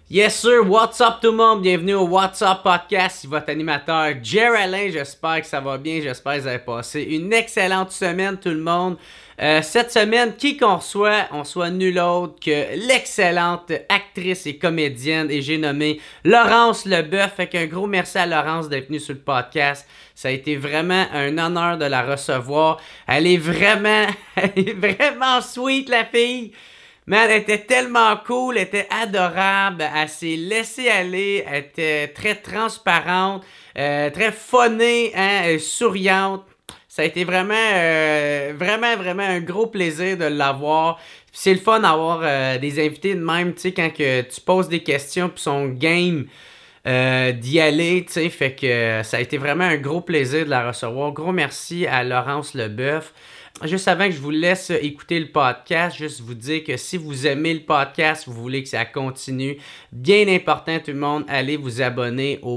Yes sir, what's up tout le monde, bienvenue au What's Up Podcast, votre animateur Jer Alain, j'espère que ça va bien, j'espère que vous avez passé une excellente semaine tout le monde. Cette semaine, qui qu'on reçoit? On reçoit nul autre que l'excellente actrice et comédienne, et j'ai nommé Laurence Leboeuf. Fait qu'un gros merci à Laurence d'être venue sur le podcast. Ça a été vraiment un honneur de la recevoir. Elle est vraiment sweet la fille. Man, elle était tellement cool, elle était adorable, elle s'est laissée aller, elle était très transparente, très funnée, hein, souriante. Ça a été vraiment un gros plaisir de l'avoir. Puis c'est le fun d'avoir des invités de même, tu sais, quand que tu poses des questions puis son game d'y aller, tu sais, fait que ça a été vraiment un gros plaisir de la recevoir. Gros merci à Laurence Leboeuf. Juste avant que je vous laisse écouter le podcast, juste vous dire que si vous aimez le podcast, vous voulez que ça continue, bien important tout le monde, allez vous abonner au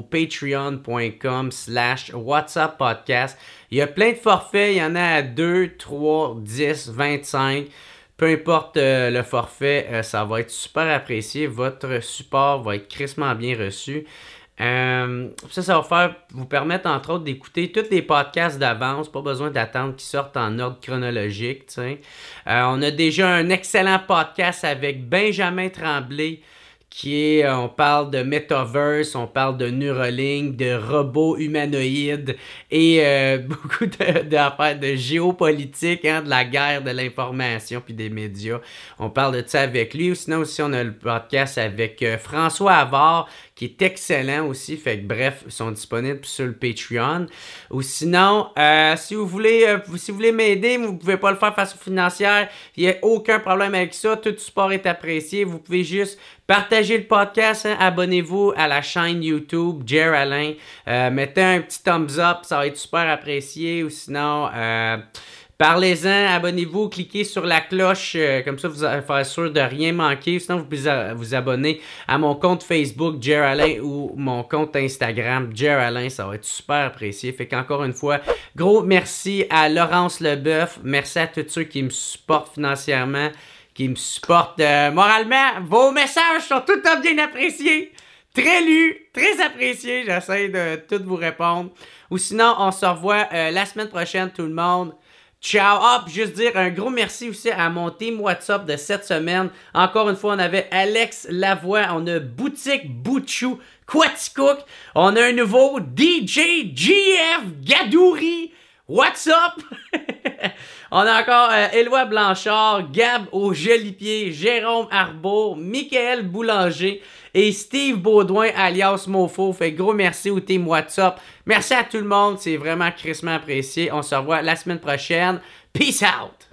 patreon.com/whatsappodcast. Il y a plein de forfaits, il y en a à 2, 3, 10, 25. Peu importe le forfait, ça va être super apprécié. Votre support va être crissement bien reçu. Ça va vous permettre entre autres d'écouter tous les podcasts d'avance, pas besoin d'attendre qu'ils sortent en ordre chronologique, tu sais. On a déjà un excellent podcast avec Benjamin Tremblay on parle de Metaverse, on parle de Neuralink, de robots humanoïdes et beaucoup d'affaires de géopolitique, hein, de la guerre de l'information puis des médias. On parle de ça avec lui. Ou sinon aussi on a le podcast avec François Havard qui est excellent aussi. Fait que bref, ils sont disponibles sur le Patreon. Ou sinon, si vous voulez m'aider, mais vous pouvez pas le faire façon financière, il n'y a aucun problème avec ça. Tout support est apprécié. Vous pouvez juste partagez le podcast, hein, abonnez-vous à la chaîne YouTube Jer Alain, mettez un petit thumbs up, ça va être super apprécié. Ou sinon, parlez-en, abonnez-vous, cliquez sur la cloche, comme ça vous allez faire sûr de rien manquer. Sinon, vous pouvez vous abonner à mon compte Facebook Jer Alain ou mon compte Instagram Jer Alain, ça va être super apprécié. Fait qu'encore une fois, gros merci à Laurence Leboeuf, merci à tous ceux qui me supportent financièrement, qui me supportent moralement. Vos messages sont tout le temps bien appréciés, très lus, très appréciés. J'essaie de tout vous répondre. Ou sinon, on se revoit la semaine prochaine, tout le monde. Ciao! Ah, puis juste dire un gros merci aussi à mon team WhatsApp de cette semaine. Encore une fois, on avait Alex Lavoie, on a Boutique Bouchou, Quaticook, on a un nouveau DJ GF Gadouri. What's up? On a encore Éloi Blanchard, Gab au Jolipied, Jérôme Arbour, Michael Boulanger et Steve Baudouin alias Mofo. Fait gros merci au team WhatsApp. Merci à tout le monde, c'est vraiment crissement apprécié. On se revoit la semaine prochaine. Peace out!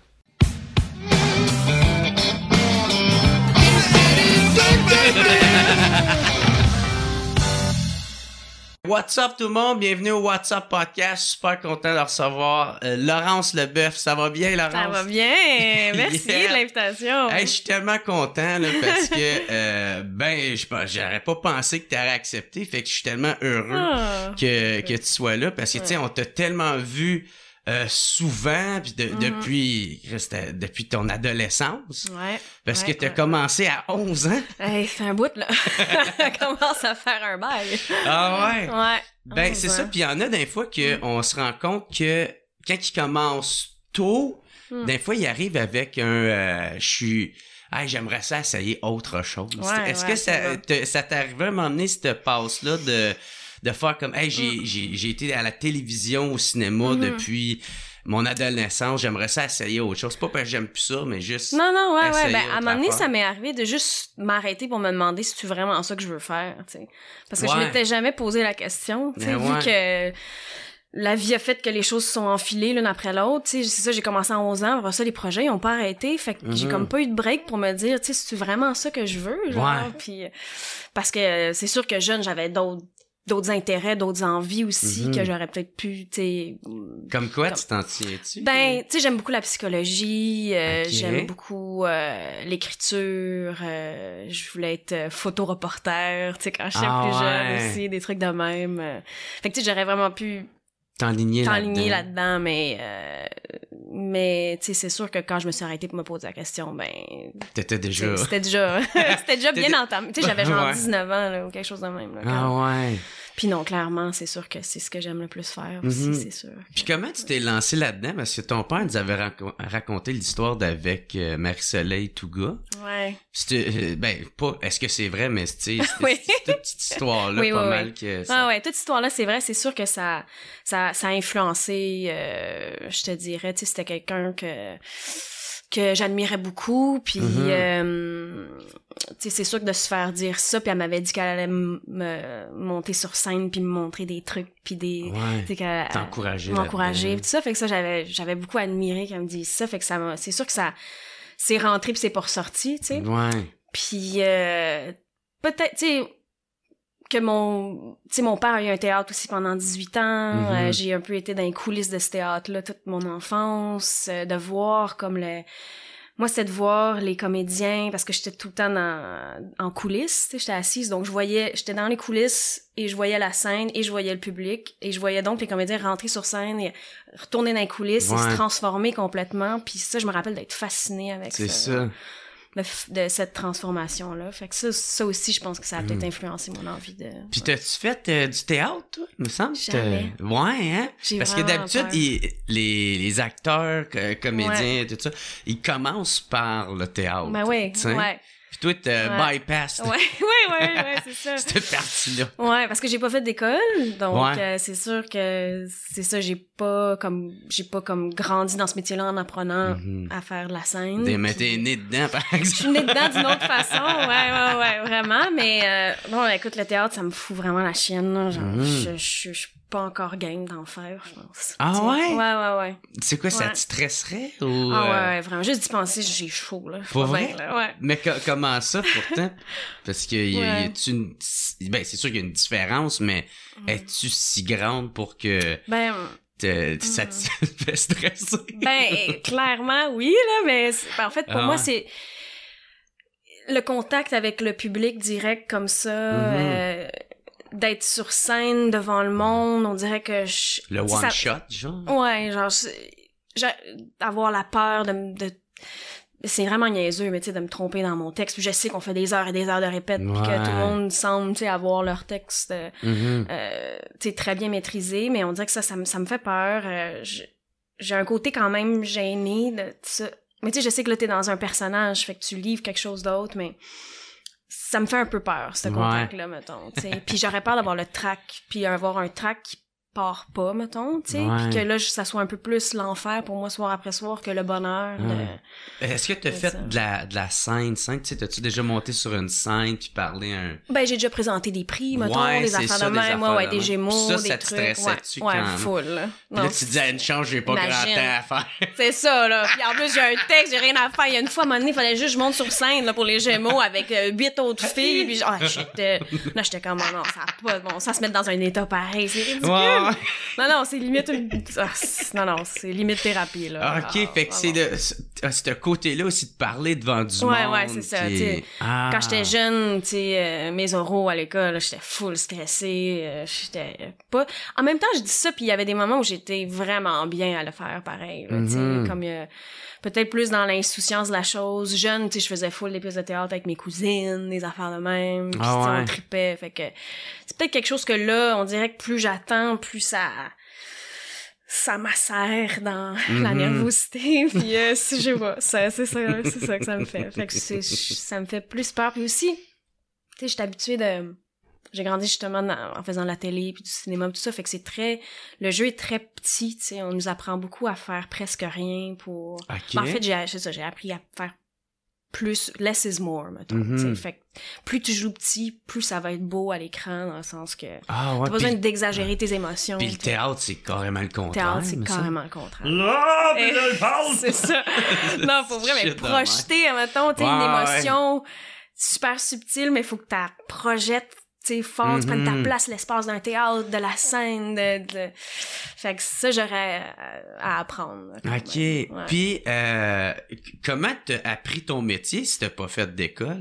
What's up tout le monde, bienvenue au What's Up Podcast, super content de recevoir Laurence Leboeuf. Ça va bien Laurence? Ça va bien, merci de l'invitation. Hey, je suis tellement content là, parce que j'aurais pas pensé que tu aurais accepté, fait que je suis tellement heureux que tu sois là parce que tu sais, on t'a tellement vu souvent puis depuis ton adolescence. Ouais. Parce que t'as commencé à 11 ans. Hey, c'est un bout là. Ça commence à faire un bail. Ah ouais. Ouais. Ben c'est ça, puis il y en a des fois que on se rend compte que quand ils commencent tôt, des fois ils arrivent avec un j'aimerais ça essayer autre chose. Ouais, Est-ce que ça t'est arrivé à un moment donné cette passe-là de faire comme j'ai été à la télévision, au cinéma depuis mon adolescence, j'aimerais ça essayer autre chose. C'est pas parce que j'aime plus ça, mais juste Non, ouais. Ben, à un moment donné, affaire. ça m'est arrivé de juste m'arrêter pour me demander si c'est vraiment ça que je veux faire, tu sais. Parce que je m'étais jamais posé la question, tu sais, vu que la vie a fait que les choses se sont enfilées l'une après l'autre, tu sais, c'est ça, j'ai commencé à 11 ans, après ça, les projets, ils ont pas arrêté, fait que j'ai comme pas eu de break pour me dire, tu sais, c'est vraiment ça que je veux, genre, puis parce que c'est sûr que jeune, j'avais d'autres intérêts, d'autres envies aussi que j'aurais peut-être pu, tu sais... Comme quoi, tu t'en tiens-tu? Ben, tu sais, j'aime beaucoup la psychologie, j'aime beaucoup l'écriture, je voulais être photoreporter, tu sais, quand j'étais plus jeune aussi, des trucs de même. Fait que, tu sais, j'aurais vraiment pu t'enligner là-dedans, mais Mais, tu sais, c'est sûr que quand je me suis arrêtée pour me poser la question, ben... C'était déjà... C'était déjà bien entamé. Tu sais, j'avais genre 19 ans, là, ou quelque chose de même. Là, ouais. Puis non, clairement, c'est sûr que c'est ce que j'aime le plus faire aussi, c'est sûr. Puis comment tu t'es lancé là-dedans? Parce que ton père nous avait raconté l'histoire d'avec Marie-Soleil Touga. Ouais. C'était, pas... Est-ce que c'est vrai, mais c'est toute cette histoire-là, oui, pas oui, mal oui. que... Ça... Ah ouais, toute cette histoire-là, c'est vrai, c'est sûr que ça a influencé, je te dirais, tu sais, c'était quelqu'un que j'admirais beaucoup, puis tu sais, c'est sûr que de se faire dire ça, puis elle m'avait dit qu'elle allait me monter sur scène puis me montrer des trucs, puis des... Ouais, tu sais, m'encourager, tout ça, fait que ça, j'avais beaucoup admiré qu'elle me dise ça, fait que c'est sûr que ça c'est rentré puis c'est pas ressorti, tu sais. Ouais. Puis peut-être, tu sais, que mon père a eu un théâtre aussi pendant 18 ans. J'ai un peu été dans les coulisses de ce théâtre-là toute mon enfance, de voir comme moi, c'était de voir les comédiens, parce que j'étais tout le temps en coulisses, tu sais, j'étais assise, donc j'étais dans les coulisses, et je voyais la scène, et je voyais le public, et je voyais donc les comédiens rentrer sur scène, et retourner dans les coulisses, et se transformer complètement, puis ça, je me rappelle d'être fascinée avec ça. C'est ça. De cette transformation-là. Fait que ça aussi, je pense que ça a peut-être influencé mon envie de... Puis t'as-tu fait du théâtre, toi, me semble? Jamais. Ouais, hein? Parce que d'habitude, les acteurs, comédiens, tout ça, ils commencent par le théâtre. Ben oui, ouais. Puis toi, t'as bypass. Ouais, c'est ça. Cette partie-là. Ouais, parce que j'ai pas fait d'école, donc c'est sûr que c'est ça, j'ai pas comme grandi dans ce métier-là en apprenant à faire de la scène. Mais t'es né dedans, par exemple. Je suis née dedans d'une autre façon, ouais, vraiment, mais bon, écoute, le théâtre, ça me fout vraiment la chienne, là. Genre, je suis pas encore game d'en faire, je pense. Ah ouais? Ouais. C'est quoi, ça te stresserait ou... Ah ouais, vraiment, juste d'y penser, j'ai chaud, là. Pour vrai? Bien, là, ouais. Mais comment ça, pourtant? Parce que y a-tu une... Ben, c'est sûr qu'il y a une différence, mais es-tu si grande pour que... Ben... ça te fait stresser? Ben, clairement, oui, là, mais en fait, pour moi, c'est... Le contact avec le public direct comme ça... d'être sur scène devant le monde, on dirait que le one shot, genre? Ouais, genre avoir la peur de c'est vraiment niaiseux, mais tu sais, de me tromper dans mon texte. Puis je sais qu'on fait des heures et des heures de répète, puis que tout le monde semble, tu sais, avoir leur texte tu sais, très bien maîtrisé, mais on dirait que ça me fait peur. J'ai un côté quand même gêné de ça. Mais tu sais, je sais que là, t'es dans un personnage, fait que tu livres quelque chose d'autre, mais ça me fait un peu peur, ce contact-là, mettons, tu sais. Puis j'aurais peur d'avoir le track, puis avoir un track qui part pas, mettons, tu sais. Puis que là, ça soit un peu plus l'enfer pour moi, soir après soir, que le bonheur de... Est-ce que t'as fait de la scène, tu sais, t'as-tu déjà monté sur une scène puis parlé Ben, j'ai déjà présenté des prix, mettons, des affaires de même, des Gémeaux, ça, des ça trucs. te stressait-tu quand... full, là. Là, tu te dis, à une chance, j'ai pas grand temps à faire. C'est ça, là. Puis en plus, j'ai un texte, j'ai rien à faire. Il y a une fois, à un moment donné, il fallait juste que je monte sur scène, là, pour les Gémeaux avec 8 autres filles. Puis j'étais comme, non, ça a pas de bon sens, se mettre dans un état pareil. C'est ridicule. Non, c'est limite c'est limite thérapie, là. OK, fait que c'est ce côté-là aussi de parler devant du monde. Ouais, c'est ça, tu sais. Quand j'étais jeune, tu sais, mes oraux à l'école, j'étais full stressée, j'étais pas... En même temps, je dis ça, puis il y avait des moments où j'étais vraiment bien à le faire pareil, là, tu sais, comme peut-être plus dans l'insouciance de la chose. Jeune, tu sais, je faisais full des pièces de théâtre avec mes cousines, des affaires de même, puis on tripait, fait que c'est peut-être quelque chose que là, on dirait que plus j'attends, plus ça m'assère dans la nervosité, puis je sais pas, c'est ça que ça me fait. Fait que ça me fait plus peur. Puis aussi, tu sais, j'étais habituée j'ai grandi justement en faisant de la télé puis du cinéma tout ça, fait que le jeu est très petit, tu sais, on nous apprend beaucoup à faire presque rien pour... En fait, j'ai appris à faire plus, less is more, mettons, tu sais, fait que plus tu joues petit, plus ça va être beau à l'écran, dans le sens que t'as pas besoin d'exagérer tes émotions. Puis le théâtre, c'est carrément le contraire. C'est carrément le contraire. Là, mais là, c'est ça. Non, faut vraiment projeter, mettons, t'sais, une émotion super subtile, mais faut que tu la projettes, tu sais, fort, tu prennes ta place, l'espace d'un théâtre, de la scène, Fait que ça, j'aurais à apprendre. OK. Ouais. Puis, comment t'as appris ton métier si t'as pas fait d'école?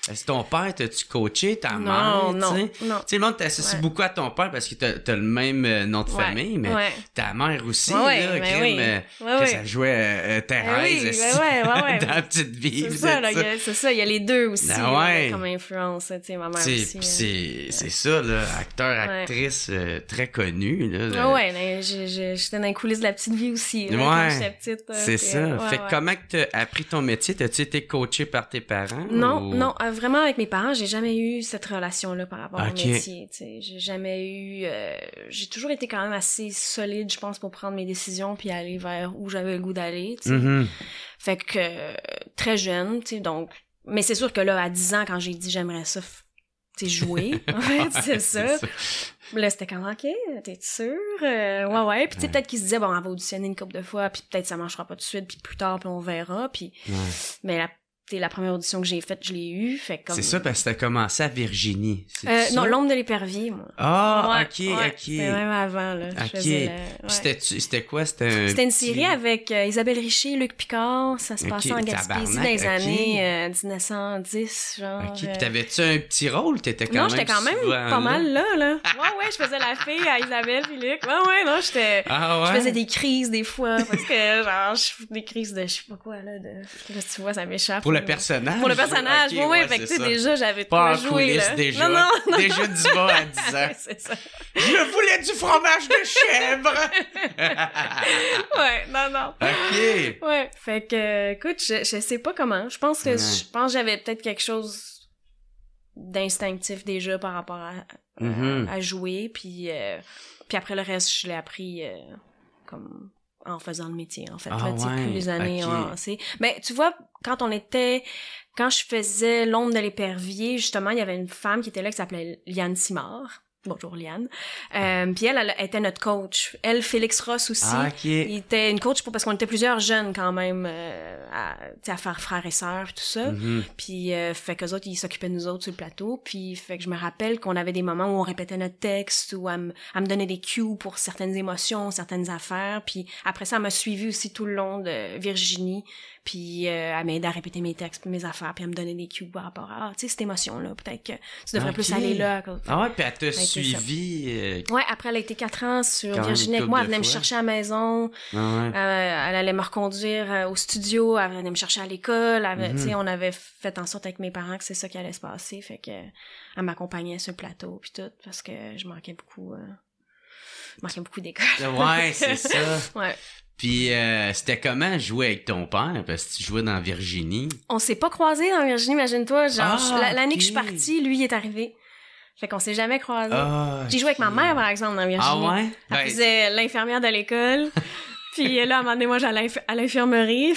Est-ce que ton père, t'as-tu coaché ta mère? Non. Tu sais, le monde t'associe beaucoup à ton père parce que t'as le même nom de famille, mais ta mère aussi, là, que ça jouait Thérèse dans la petite vie. C'est ça, il y a les deux aussi comme influence, tu sais, ma mère aussi. C'est ça, là, acteur, actrice très connu. Là, j'étais dans les coulisses de la petite vie aussi, là, quand j'étais petite. C'est ça. Fait que comment que t'as appris ton métier? T'as-tu été coaché par tes parents? Non, vraiment avec mes parents, j'ai jamais eu cette relation-là par rapport au métier. T'sais. J'ai jamais eu... j'ai toujours été quand même assez solide, je pense, pour prendre mes décisions puis aller vers où j'avais le goût d'aller. Mm-hmm. Fait que très jeune, tu sais, donc... Mais c'est sûr que là, à 10 ans, quand j'ai dit j'aimerais ça, tu sais, jouer, en fait, c'est ça. Là, c'était comme, OK, t'es sûre? Ouais. Puis tu sais, peut-être qu'ils se disaient, bon, on va auditionner une couple de fois, puis peut-être ça marchera pas tout de suite, puis plus tard, puis on verra. Puis... Mais la première audition que j'ai faite, je l'ai eue. C'est ça, parce que t'as commencé à Virginie. Non, L'Ombre de l'épervier, moi. Ah, OK. C'était même avant, là. C'était quoi? C'était une série avec Isabelle Richer, Luc Picard. Ça se passait en Gaspésie dans les années 1910, genre. OK. Puis t'avais-tu un petit rôle? T'étais quand même j'étais quand même pas mal là. Ouais, je faisais la fille à Isabelle puis Luc. Ouais, non, j'étais... Je faisais des crises, des fois, parce que, genre, je fais des crises de je sais pas quoi, là, tu vois, ça m'échappe. Pour le personnage? Pour le personnage, fait que tu sais, déjà, j'avais pas joué, là. Déjà. Non. Déjà diva à 10 ans. C'est ça. Je voulais du fromage de chèvre! Non. OK. Ouais, fait que, écoute, je sais pas comment. Je pense que j'avais peut-être quelque chose d'instinctif déjà par rapport à jouer, puis après le reste, je l'ai appris comme... en faisant le métier, en fait. Plus les années ont avancé. Mais tu vois, quand je faisais L'Ombre de l'épervier, justement, il y avait une femme qui était là qui s'appelait Liane Simard. Bonjour Liane. Puis elle était notre coach. Elle, Félix Ross aussi. Il était une coach parce qu'on était plusieurs jeunes quand même à faire frères et sœurs et tout ça. Puis fait qu'eux autres, ils s'occupaient de nous autres sur le plateau. Puis fait que je me rappelle qu'on avait des moments où on répétait notre texte ou à me donner des cues pour certaines émotions, certaines affaires. Puis après ça, elle m'a suivi aussi tout le long de Virginie. Puis elle m'aidait à répéter mes textes, mes affaires, puis elle me donnait des cues par rapport à cette émotion-là, peut-être que tu devrais plus aller là. Puis elle t'a suivi. Ouais, après elle a été 4 ans sur Virginie avec moi, elle venait me chercher à la maison, elle allait me reconduire au studio, elle venait me chercher à l'école, tu sais, on avait fait en sorte avec mes parents que c'est ça qui allait se passer, fait que elle m'accompagnait sur le plateau puis tout, parce que je manquais beaucoup d'école. Ouais, c'est ça. Ouais. Puis c'était comment jouer avec ton père, parce que tu jouais dans Virginie? On s'est pas croisés dans Virginie, imagine-toi. Genre, l'année que je suis partie, lui, il est arrivé. Fait qu'on s'est jamais croisés. J'ai joué avec ma mère, par exemple, dans Virginie. Ah ouais? Elle faisait l'infirmière de l'école. Puis là, à un moment donné, moi, j'allais à l'infirmerie.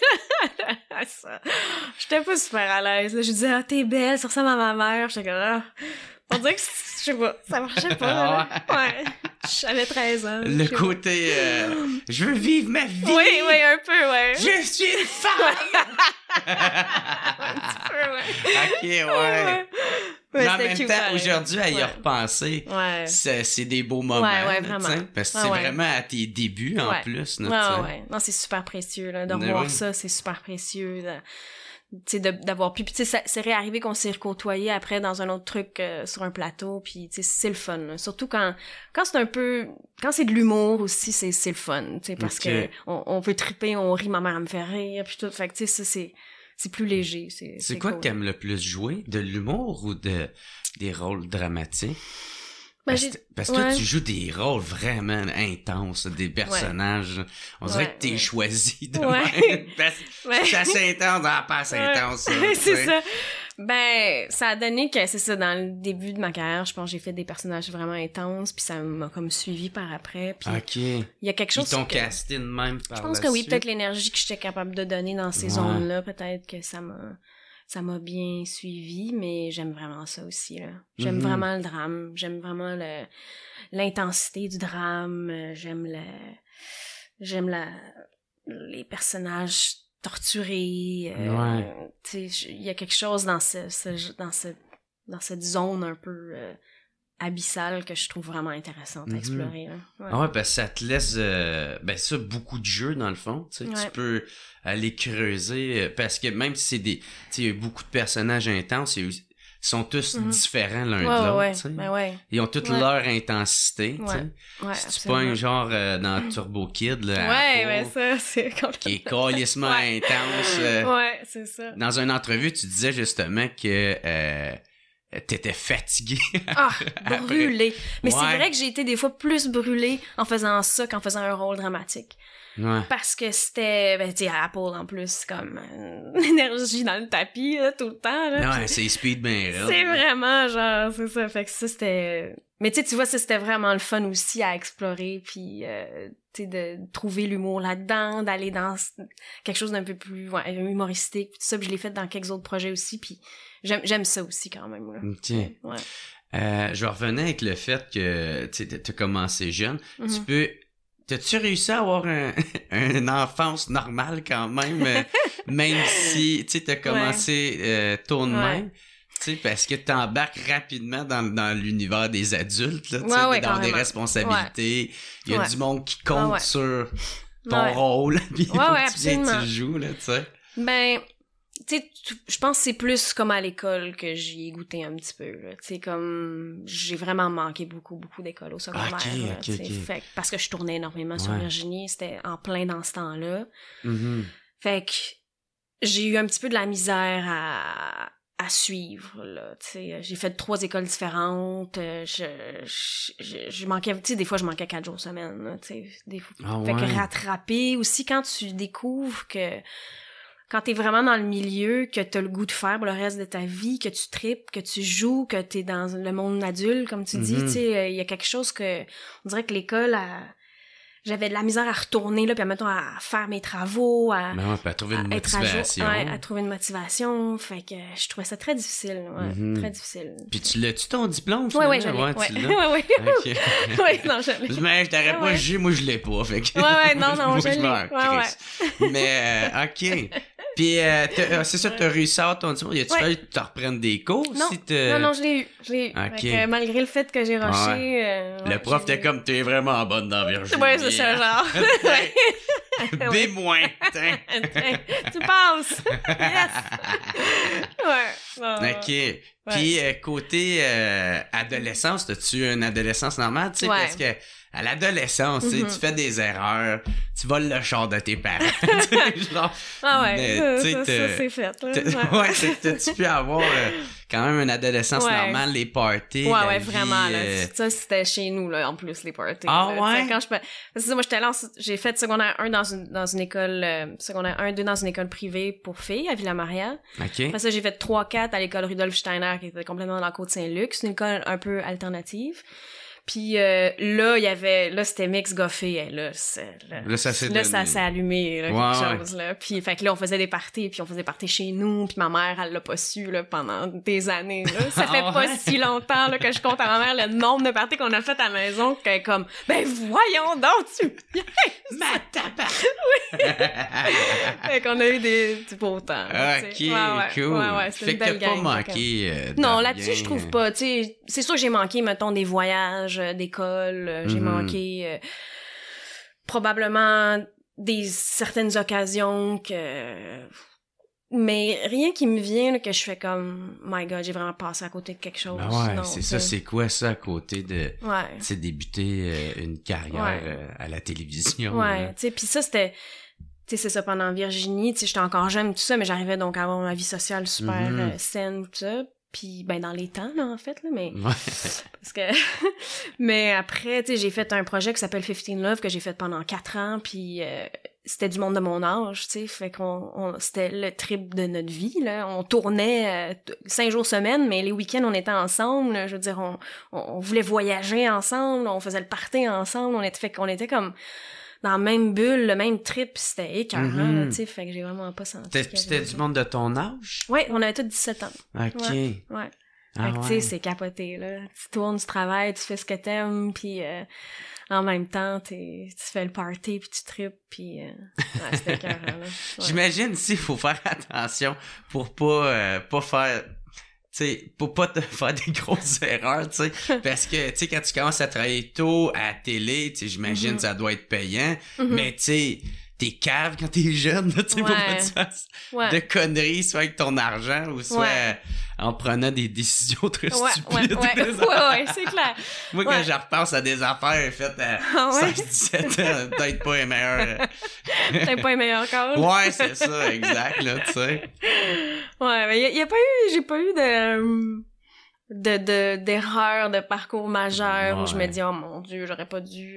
J'étais pas super à l'aise. Je disais, t'es belle, ça ressemble à ma mère. J'étais comme, on dirait que, je sais pas, ça marchait pas. Ouais. J'avais 13 ans. Le côté, je veux vivre ma vie. Oui, un peu, ouais. Je suis une femme! Un petit peu, ouais. OK, ouais. Mais en même temps, aujourd'hui, à y repenser, c'est des beaux moments. Ouais, vraiment. Parce que c'est vraiment à tes débuts, en plus. Ouais. Non, c'est super précieux, là. De revoir ça, c'est super précieux. Tu sais, d'avoir pu... Puis tu sais, c'est réarrivé qu'on s'est recôtoyé après dans un autre truc sur un plateau, puis tu sais, c'est le fun, là. Surtout quand c'est un peu... Quand c'est de l'humour aussi, c'est le fun, tu sais, parce que on peut triper, on rit, ma mère elle me fait rire, puis tout. Fait que tu sais, ça, c'est plus léger. C'est quoi que t'aimes le plus jouer? De l'humour ou des rôles dramatiques? Parce que toi, tu joues des rôles vraiment intenses, des personnages. On dirait que t'es choisi de même. C'est assez intense, pas assez intense. C'est ça. Ben, ça a donné que, c'est ça, dans le début de ma carrière, je pense que j'ai fait des personnages vraiment intenses, puis ça m'a comme suivi par après. Puis il y a quelque chose... Ils t'ont casté de même par Je pense que oui, peut-être l'énergie que j'étais capable de donner dans ces zones-là, peut-être que ça m'a bien suivi, mais j'aime vraiment ça aussi, là. J'aime vraiment le drame, j'aime vraiment l'intensité du drame, j'aime les personnages torturés, tu sais, il y a quelque chose dans cette zone un peu abyssale que je trouve vraiment intéressante à explorer. Là. Ouais. Ah ouais, parce que ça te laisse ça, beaucoup de jeux dans le fond. Tu peux aller creuser, parce que même si c'est des... Tu sais, il y a beaucoup de personnages intenses, ils sont tous différents l'un de l'autre. Ouais. Tu sais. Ben ouais. Ils ont toutes leur intensité. Tu sais. Ouais, si tu pognes genre dans Turbo Kid, là, ouais, ça, c'est complètement... qui est calissement intense. Ouais, c'est ça. Dans une entrevue, tu disais justement que t'étais fatigué. Brûlé. Mais c'est vrai que j'ai été des fois plus brûlée en faisant ça qu'en faisant un rôle dramatique. Ouais. Parce que c'était, tu sais, Apple en plus, comme une énergie dans le tapis, là, tout le temps. Là, ouais, c'est speed ben là. C'est vraiment genre, c'est ça. Fait que ça, c'était... Mais tu vois, ça, c'était vraiment le fun aussi à explorer, puis tu sais, de trouver l'humour là-dedans, d'aller dans quelque chose d'un peu plus humoristique, puis tout ça. Puis je l'ai fait dans quelques autres projets aussi, puis j'aime ça aussi quand même. Là. Tiens. Ouais. Je revenais avec le fait que tu as commencé jeune. T'as-tu réussi à avoir une enfance normale quand même, même si tu as commencé tôt de même? Tu sais, parce que t'embarques rapidement dans l'univers des adultes, là, dans des responsabilités. Il y a du monde qui compte sur ton rôle, puis il faut que tu viens que tu le joues, là, tu sais. Ben, tu sais, je pense que c'est plus comme à l'école que j'y ai goûté un petit peu, là. Tu sais, comme, j'ai vraiment manqué beaucoup d'écoles au secondaire. Fait, parce que je tournais énormément sur Virginie, c'était en plein dans ce temps-là. Fait que j'ai eu un petit peu de la misère à suivre, là, tu sais, j'ai fait 3 écoles différentes, je manquais, tu sais, des fois je manquais 4 jours semaine, là, tu sais, des fois, fait que rattraper, aussi quand tu découvres que, quand t'es vraiment dans le milieu, que t'as le goût de faire pour le reste de ta vie, que tu tripes, que tu joues, que t'es dans le monde adulte, comme tu dis, tu sais, il y a quelque chose que, on dirait que l'école, j'avais de la misère à retourner, là, puis mettons, à faire mes travaux, à trouver une motivation. À trouver une motivation. Fait que je trouvais ça très difficile, très difficile. Puis tu l'as-tu ton diplôme, finalement? Je l'ai. Tu l'as? Oui. Non, je l'ai. Mais je t'aurais pas jugé, moi je l'ai pas, fait que... non, je l'ai. Mais, OK. Puis, c'est ça, t'as réussi à avoir ton diplôme. Y a-tu fallu que tu reprennnes des cours? Non, non, je l'ai eu. Okay. Malgré le fait que j'ai rushé... le prof t'es comme, t'es vraiment bonne dans Virginie. Ouais, c'est ça, genre. B-, tu passes. Yes. OK. Puis, côté adolescence, t'as-tu une adolescence normale? Tu sais, parce que à l'adolescence, tu fais des erreurs, tu voles le char de tes parents. Genre, ça c'est fait. T'as-tu pu avoir quand même une adolescence normale, les parties? Ouais, vraiment. Là, ça, c'était chez nous, là, en plus, les parties. Ah là, ouais? C'est ça, moi, j'étais là, j'ai fait secondaire 1 dans une école, secondaire 1, 2 dans une école privée pour filles à Villa-Maria. OK. Après ça, j'ai fait 3-4 à l'école Rudolf Steiner, qui était complètement dans la Côte-Saint-Luc. C'est une école un peu alternative. Puis là c'était mix goffé, là ça s'est allumé là, quelque chose là. Puis fait que là on faisait des parties, puis on faisait parties chez nous, puis ma mère elle l'a pas su là pendant des années là. Ça fait pas si longtemps là que je compte à ma mère le nombre de parties qu'on a fait à la maison qu'elle est comme ben voyons donc tu ma tabac. Oui. Fait qu'on a eu du beau temps. OK, cool. Fait que t'as pas manqué non, là-dessus je trouve pas, tu sais, c'est sûr que j'ai manqué mettons des voyages d'école, j'ai manqué probablement certaines occasions mais rien qui me vient là, que je fais comme my god, j'ai vraiment passé à côté de quelque chose. Non, c'est ça, c'est quoi ça à côté de débuter une carrière à la télévision. Tu sais, puis ça c'était tu sais, c'est ça, pendant Virginie, tu sais, j'étais encore jeune tout ça, mais j'arrivais donc à avoir ma vie sociale super saine tout ça. Puis ben dans les temps là en fait là, mais parce que mais après tu sais j'ai fait un projet qui s'appelle 15 Love que j'ai fait pendant 4 ans, puis c'était du monde de mon âge, tu sais, fait qu'on c'était le trip de notre vie là, on tournait 5 jours semaine, mais les week-ends on était ensemble là, je veux dire on voulait voyager ensemble, on faisait le party ensemble, on était comme dans la même bulle, le même trip, c'était écœurant, là, tu sais, fait que j'ai vraiment pas senti. C'était du monde de ton âge? Ouais, on avait tous 17 ans. OK. Ouais. Fait que, tu sais, c'est capoté, là. Tu tournes, tu travailles, tu fais ce que t'aimes, puis en même temps, tu fais le party, puis tu tripes, puis c'était écœurant, là. Ouais. J'imagine, il faut faire attention pour pas faire... sais, pour pas te faire des grosses erreurs, tu sais, parce que, tu sais, quand tu commences à travailler tôt à la télé, tu sais, j'imagine que ça doit être payant, mais tu sais, t'es cave quand t'es jeune, tu sais, pour pas que tu fasses de conneries, soit avec ton argent ou soit en prenant des décisions très stupides. Ouais, c'est clair. Moi, quand je repense à des affaires faites à 16-17 ans, peut-être pas les meilleurs. Peut-être pas les meilleurs cas. Ouais, c'est ça, exact, là, tu sais. Ouais, mais j'ai pas eu d'erreur de parcours majeur où je me dis, oh mon Dieu, j'aurais pas dû,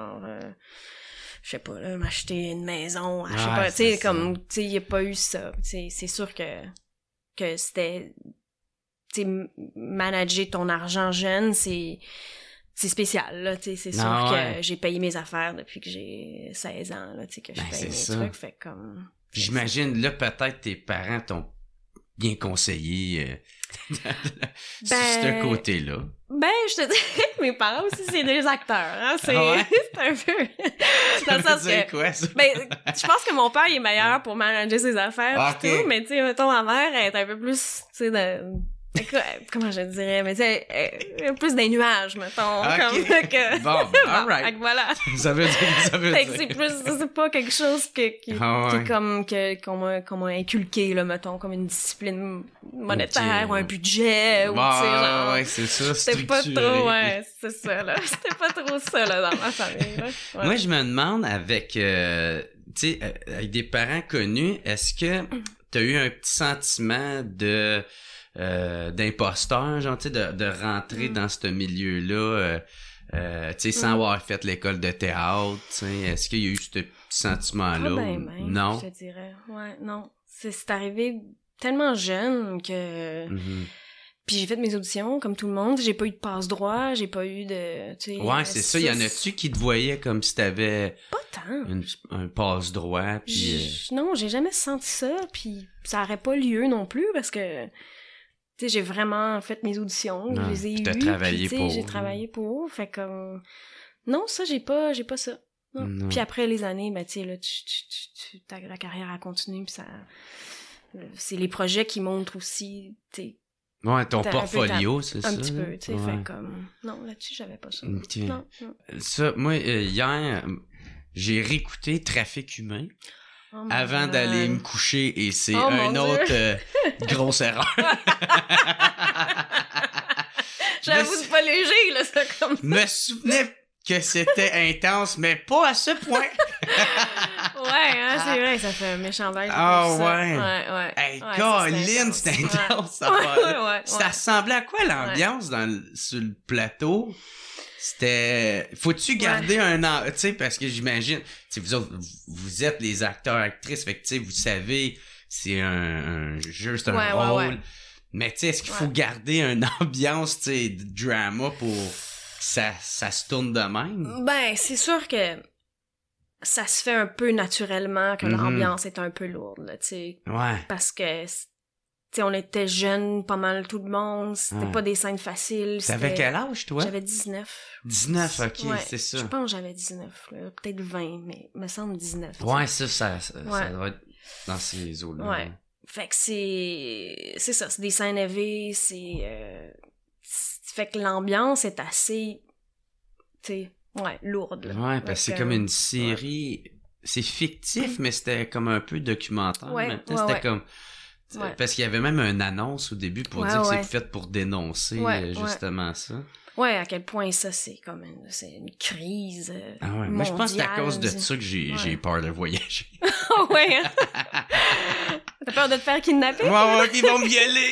je sais pas, là, m'acheter une maison, je sais pas, tu sais, comme, tu sais, il y a pas eu ça. C'est sûr que c'était, tu sais, manager ton argent jeune, c'est spécial, là, tu sais, c'est sûr que j'ai payé mes affaires depuis que j'ai 16 ans, là, tu sais, que je paye mes trucs, fait comme... J'imagine, là, peut-être tes parents t'ont bien conseillé sur ce côté-là. Ben, je te dirais que mes parents aussi, c'est des acteurs, hein, c'est un peu... dans le sens que... quoi, ça? Ben, je pense que mon père, il est meilleur pour manager ses affaires pis tout, mais tu sais, mettons, ma mère, elle est un peu plus, tu sais, comment je dirais, mais tu sais, plus des nuages, mettons, comme que... Bon, alright. Voilà. Ça veut dire. Fait que c'est plus, c'est pas quelque chose qui est comme, qu'on m'a inculqué, là, mettons, comme une discipline monétaire, ou un budget, ou tu sais, genre... Ouais, c'est ça, c'était pas trop, c'est ça, là. C'était pas trop ça, là, dans ma famille, là. Ouais. Moi, je me demande, avec, tu sais, avec des parents connus, est-ce que t'as eu un petit sentiment d'imposteur, genre, tu sais, de rentrer dans ce milieu-là, tu sais, sans avoir fait l'école de théâtre, tu sais, est-ce qu'il y a eu ce petit sentiment-là? Même, non? Je te dirais, non. C'est arrivé tellement jeune que... Puis j'ai fait mes auditions, comme tout le monde, j'ai pas eu de passe-droit, j'ai pas eu de... Tu sais, ouais, c'est ça, y en a-tu qui te voyaient comme si t'avais... Pas tant. Un passe-droit, puis... Non, j'ai jamais senti ça, puis ça aurait pas lieu non plus, parce que... Tu sais, j'ai vraiment fait mes auditions, je les ai eues. T'as travaillé pour. J'ai travaillé pour, fait comme... Non, ça, j'ai pas ça. Non. Puis après les années, ben, tu sais, là, la carrière a continué, puis ça... C'est les projets qui montrent aussi, tu sais... Ouais, ton portfolio, c'est ça? Un petit peu, tu sais, fait comme... Non, là-dessus, j'avais pas ça. Okay. Non. Ça, moi, hier, j'ai réécouté Trafic humain. Avant d'aller me coucher, et c'est une autre grosse erreur. J'avoue, c'est pas léger, là, ça, comme... Me souvenais que c'était intense, mais pas à ce point. C'est vrai, ça fait un méchant bail. Ouais. Hey, Colin, c'était intense, ça. Ça ressemblait à quoi, l'ambiance sur le plateau? C'était... Faut-tu garder tu sais, parce que j'imagine... Tu sais, vous autres, vous êtes les acteurs, actrices, fait que, tu sais, vous savez, c'est un jeu, c'est un rôle. Mais, tu sais, est-ce qu'il faut garder une ambiance, tu sais, de drama pour que ça se tourne de même? Ben, c'est sûr que ça se fait un peu naturellement que l'ambiance est un peu lourde, là, tu sais. Ouais. Parce que... T'sais, on était jeunes, pas mal tout le monde, c'était pas des scènes faciles. T'avais quel âge, toi? J'avais 19. 19, ok, c'est ça. Je pense que j'avais 19, là. Peut-être 20, mais il me semble 19. Ouais, ça doit être dans ces eaux-là. Ouais. Fait que c'est ça, c'est des scènes élevées, fait que l'ambiance est assez, lourde, là. Ouais, parce que c'est comme une série, c'est fictif, mais c'était comme un peu documentaire. C'était comme... Parce qu'il y avait même une annonce au début pour dire que c'est fait pour dénoncer justement ça. Ouais, à quel point ça, c'est comme c'est une crise mondiale. Moi, je pense que c'est à cause de ça que j'ai peur de voyager. Ouais, hein? T'as peur de te faire kidnapper? Ouais, ils vont me violer!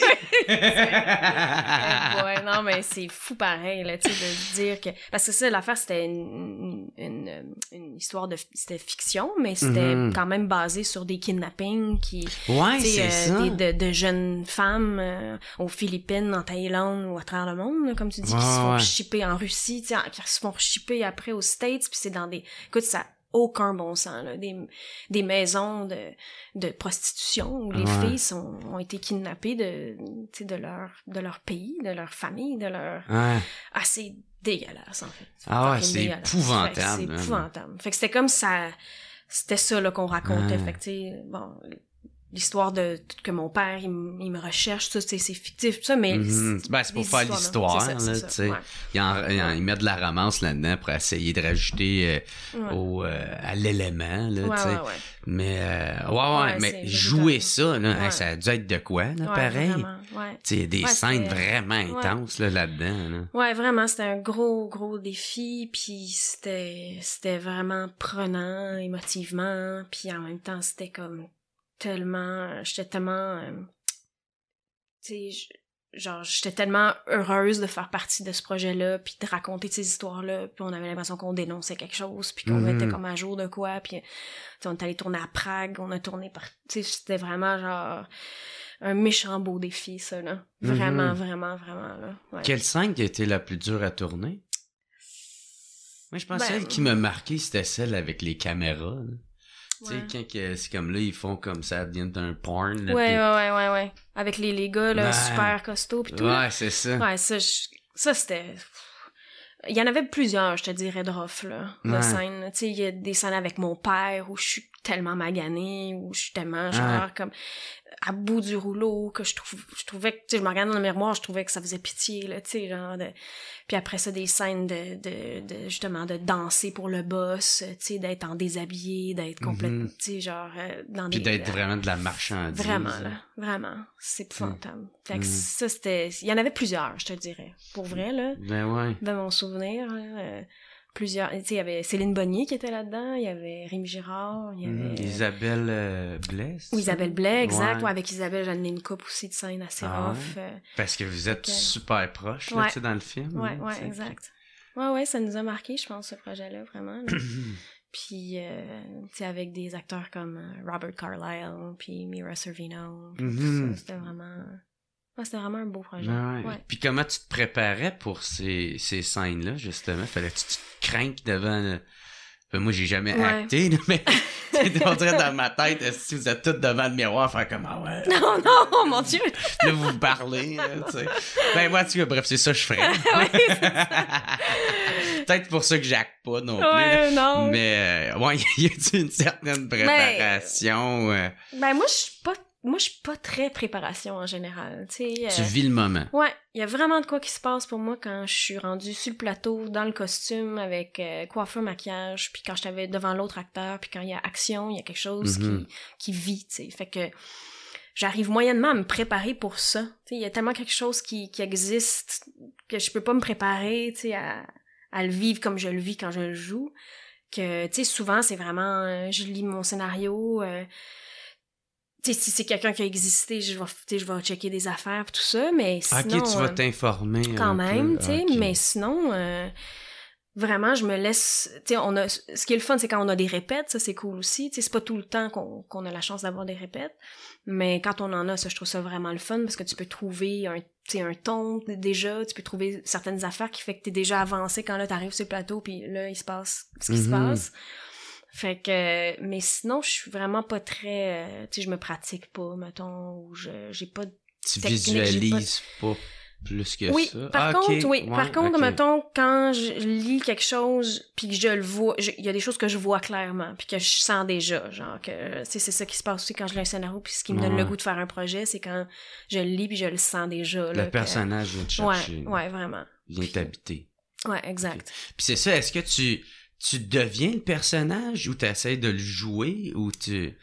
Non, mais c'est fou pareil, là, tu sais, de se dire que... Parce que ça, l'affaire, c'était une histoire c'était fiction, mais c'était quand même basé sur des kidnappings qui... Ouais, c'est ça. De jeunes femmes aux Philippines, en Thaïlande ou à travers le monde, là, comme tu dis, qui se font shipper en Russie, tu sais, qui se font shipper après aux States, puis c'est dans des... Écoute, ça... aucun bon sens, là. Des maisons de prostitution où les filles ont été kidnappées de leur pays, de leur famille, de leur... c'est dégueulasse, en fait. C'est épouvantable. C'est épouvantable. Fait que c'était comme ça... C'était ça, là, qu'on racontait. Fait que, tu sais, bon... l'histoire que mon père, il me recherche, ça, c'est fictif, tout ça, mais... Ben, c'est pour faire l'histoire, là, tu sais. Ouais. Il met de la romance là-dedans pour essayer de rajouter à l'élément, là, tu sais. Ouais. Mais, mais jouer ça, là, ça a dû être de quoi, là, pareil? Vraiment, ouais. Tu sais, des scènes vraiment intenses, là-dedans, là. Ouais, vraiment, c'était un gros défi, puis c'était vraiment prenant, émotivement, puis en même temps, c'était comme j'étais tellement, tu sais, j'étais tellement heureuse de faire partie de ce projet-là, puis de raconter ces histoires-là, puis on avait l'impression qu'on dénonçait quelque chose, puis qu'on mettait comme à jour de quoi, puis on est allé tourner à Prague, on a tourné tu sais, c'était vraiment genre un méchant beau défi, ça, là. Vraiment, vraiment, vraiment, là. Ouais. Quelle scène qui a été la plus dure à tourner? Moi, je pense que celle qui m'a marqué, c'était celle avec les caméras, là. Tu sais, quand c'est comme là, ils font comme ça, devient un porn. Là, ouais. Avec les gars, là, super costauds pis tout. Ouais, c'est ça. Ouais, ça c'était... Il y en avait plusieurs, je te dirais, de rough, là, de scènes. Tu sais, il y a des scènes avec mon père où je suis tellement maganée, où je suis tellement, genre, comme à bout du rouleau, que je trouvais que, tu sais, je me regardais dans le miroir, je trouvais que ça faisait pitié, là, tu sais, genre, puis après ça, des scènes de justement, de danser pour le boss, tu sais, d'être en déshabillé, d'être complètement, tu sais, genre, dans puis d'être vraiment de la marchandise. Vraiment, là, vraiment, c'est épouvantable. Fait que ça, c'était, il y en avait plusieurs, je te dirais, pour vrai, là, de mon souvenir, là, plusieurs, tu sais, il y avait Céline Bonnier qui était là-dedans, il y avait Rémi Girard, il y avait... Isabelle Blais. Oui, Isabelle Blais, exact. Ouais, avec Isabelle, j'en ai une couple aussi de scène assez rough. Parce que vous êtes super proches, là, tu sais, dans le film. Ouais, exact. Ouais, ça nous a marqué, je pense, ce projet-là, vraiment. Là. Puis, tu sais, avec des acteurs comme Robert Carlyle, puis Mira Sorvino, puis tout ça, c'était vraiment... Ouais, c'était vraiment un beau projet. Ouais. Puis comment tu te préparais pour ces scènes-là, justement? Fallait-tu te craindre devant... moi, j'ai jamais acté, mais on dirait dans ma tête, si vous êtes tous devant le miroir, faire comme « Ah ouais! » Non, mon Dieu! Là, vous vous parlez, tu sais. Ben moi, tu vois, bref, c'est ça que je ferais. Peut-être pour ça que j'acte pas non plus. Non. Mais, il y a une certaine préparation. Ben moi, je suis pas très préparation en général, tu sais. Tu vis le moment. Ouais, il y a vraiment de quoi qui se passe pour moi quand je suis rendue sur le plateau, dans le costume, avec coiffeur, maquillage, puis quand je t'avais devant l'autre acteur, puis quand il y a action, il y a quelque chose qui vit, tu sais. Fait que j'arrive moyennement à me préparer pour ça. Tu sais, il y a tellement quelque chose qui existe que je peux pas me préparer, tu sais, à le vivre comme je le vis quand je le joue. Que, tu sais, souvent, c'est vraiment... je lis mon scénario... tu sais, si c'est quelqu'un qui a existé, je vais checker des affaires pis tout ça, mais sinon... Ok, tu vas t'informer quand même, tu sais, mais sinon, vraiment, je me laisse... Tu sais, ce qui est le fun, c'est quand on a des répètes, ça, c'est cool aussi. Tu sais, c'est pas tout le temps qu'on a la chance d'avoir des répètes, mais quand on en a, ça, je trouve ça vraiment le fun, parce que tu peux trouver un ton, déjà, tu peux trouver certaines affaires qui fait que t'es déjà avancé quand là, t'arrives sur le plateau, puis là, il se passe ce qui se passe. Fait que, mais sinon, je suis vraiment pas très, tu sais, je me pratique pas, mettons, ou j'ai pas de tu visualises pas plus que ça. Par contre, mettons, quand je lis quelque chose, puis que je le vois, il y a des choses que je vois clairement, puis que je sens déjà, genre que, tu sais, c'est ça qui se passe aussi quand je lis un scénario, puis ce qui me donne le goût de faire un projet, c'est quand je le lis, puis je le sens déjà. Le personnage vient te chercher. Ouais, vraiment. Vient t'habiter. Ouais, exact. Okay. Puis c'est ça, est-ce que tu deviens le personnage ou tu essaies de le jouer ou tu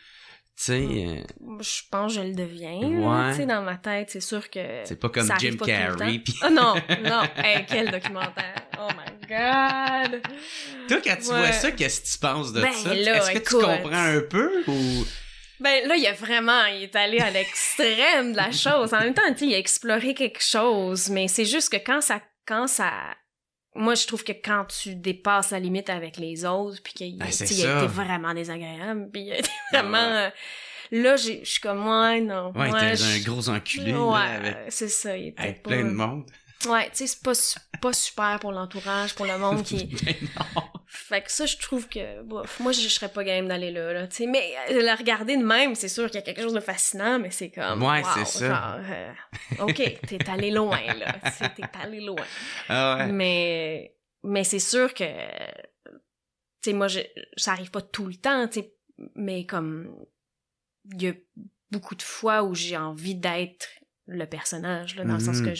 sais je pense que je le deviens, tu sais, dans ma tête, c'est sûr que c'est pas comme Jim Carrey puis non, hey, quel documentaire. Oh my god. Toi quand tu vois ça, qu'est-ce que tu penses de ça? Là, est-ce que tu comprends un peu ou ben là, il est allé à l'extrême de la chose. En même temps, tu sais, il a exploré quelque chose, mais c'est juste que quand ça moi, je trouve que quand tu dépasses la limite avec les autres, puis qu'il a été vraiment désagréable, puis il a été vraiment... là, je suis comme, non. Ouais, t'es un gros enculé. Ouais, là, avec... c'est ça. Il était avec plein de monde. Ouais, tu sais, c'est pas super pour l'entourage, pour le monde qui... Ben non. Fait que ça, je trouve que... Bof, moi, je serais pas game d'aller là, tu sais. Mais la regarder de même, c'est sûr qu'il y a quelque chose de fascinant, mais c'est comme... Ouais, wow, c'est ça. Genre, OK, t'es allé loin, là. T'es allé loin. Ah ouais. Mais c'est sûr que... Tu sais, moi, ça arrive pas tout le temps, tu sais, mais comme... Il y a beaucoup de fois où j'ai envie d'être le personnage, là, dans le sens que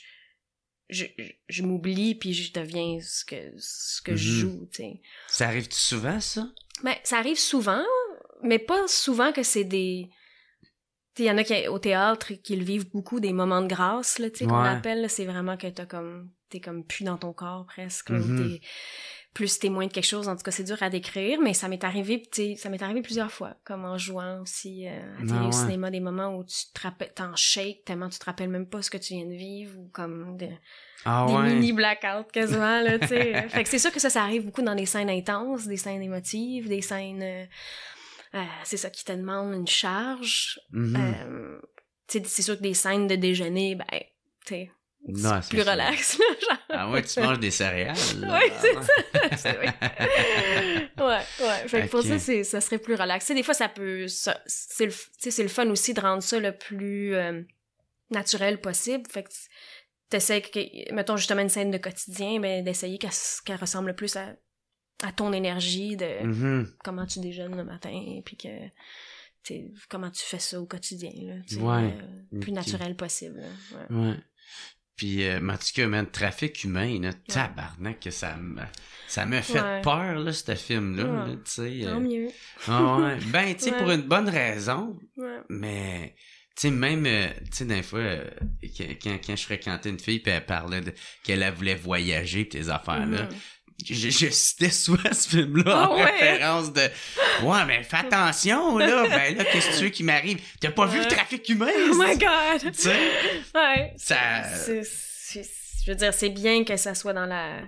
je m'oublie puis je deviens ce que je joue, tu sais. Ça arrive souvent, ça? Ben, ça arrive souvent, mais pas souvent que c'est des... Il y en a qui, au théâtre, qui le vivent beaucoup, des moments de grâce, là, tu sais, qu'on appelle, là, c'est vraiment que t'es comme plus dans ton corps, presque, là, t'es plus témoin de quelque chose. En tout cas, c'est dur à décrire, mais ça m'est arrivé, tu sais, ça m'est arrivé plusieurs fois, comme en jouant aussi à télé, au cinéma, des moments où tu te rappelles, t'en shakes tellement tu te rappelles même pas ce que tu viens de vivre, ou comme des mini blackouts quasiment, là, tu sais. Fait que c'est sûr que ça arrive beaucoup dans des scènes intenses, des scènes émotives, des scènes... c'est ça qui te demande une charge. C'est sûr que des scènes de déjeuner, ben, tu sais, c'est plus relax, là, genre. Ah ouais, tu manges des céréales, là. Ouais, c'est ça. Ouais. Fait que pour ça, ça serait plus relax. Tu sais, des fois, ça peut... c'est le fun aussi de rendre ça le plus naturel possible. Fait que t'essaies, mettons justement une scène de quotidien, ben d'essayer qu'elle ressemble plus à ton énergie de comment tu déjeunes le matin, puis que comment tu fais ça au quotidien, là, plus naturel possible. Là. Ouais. Puis, en tout cas, man, trafic humain, là, tabarnak, que ça m'a fait peur, là, ce film-là, tu sais. Tant mieux. Ben, tu sais, pour une bonne raison, mais... Tu sais, même, tu sais, des fois, quand je fréquentais une fille, puis elle parlait qu'elle voulait voyager, pis tes affaires-là, je citais souvent ce film-là en référence de « Ouais, mais fais attention, là! Ben là, qu'est-ce que tu veux qui m'arrive? T'as pas vu le trafic humain? » Oh my God! Tu sais? Ouais. Ça... je veux dire, c'est bien que ça soit dans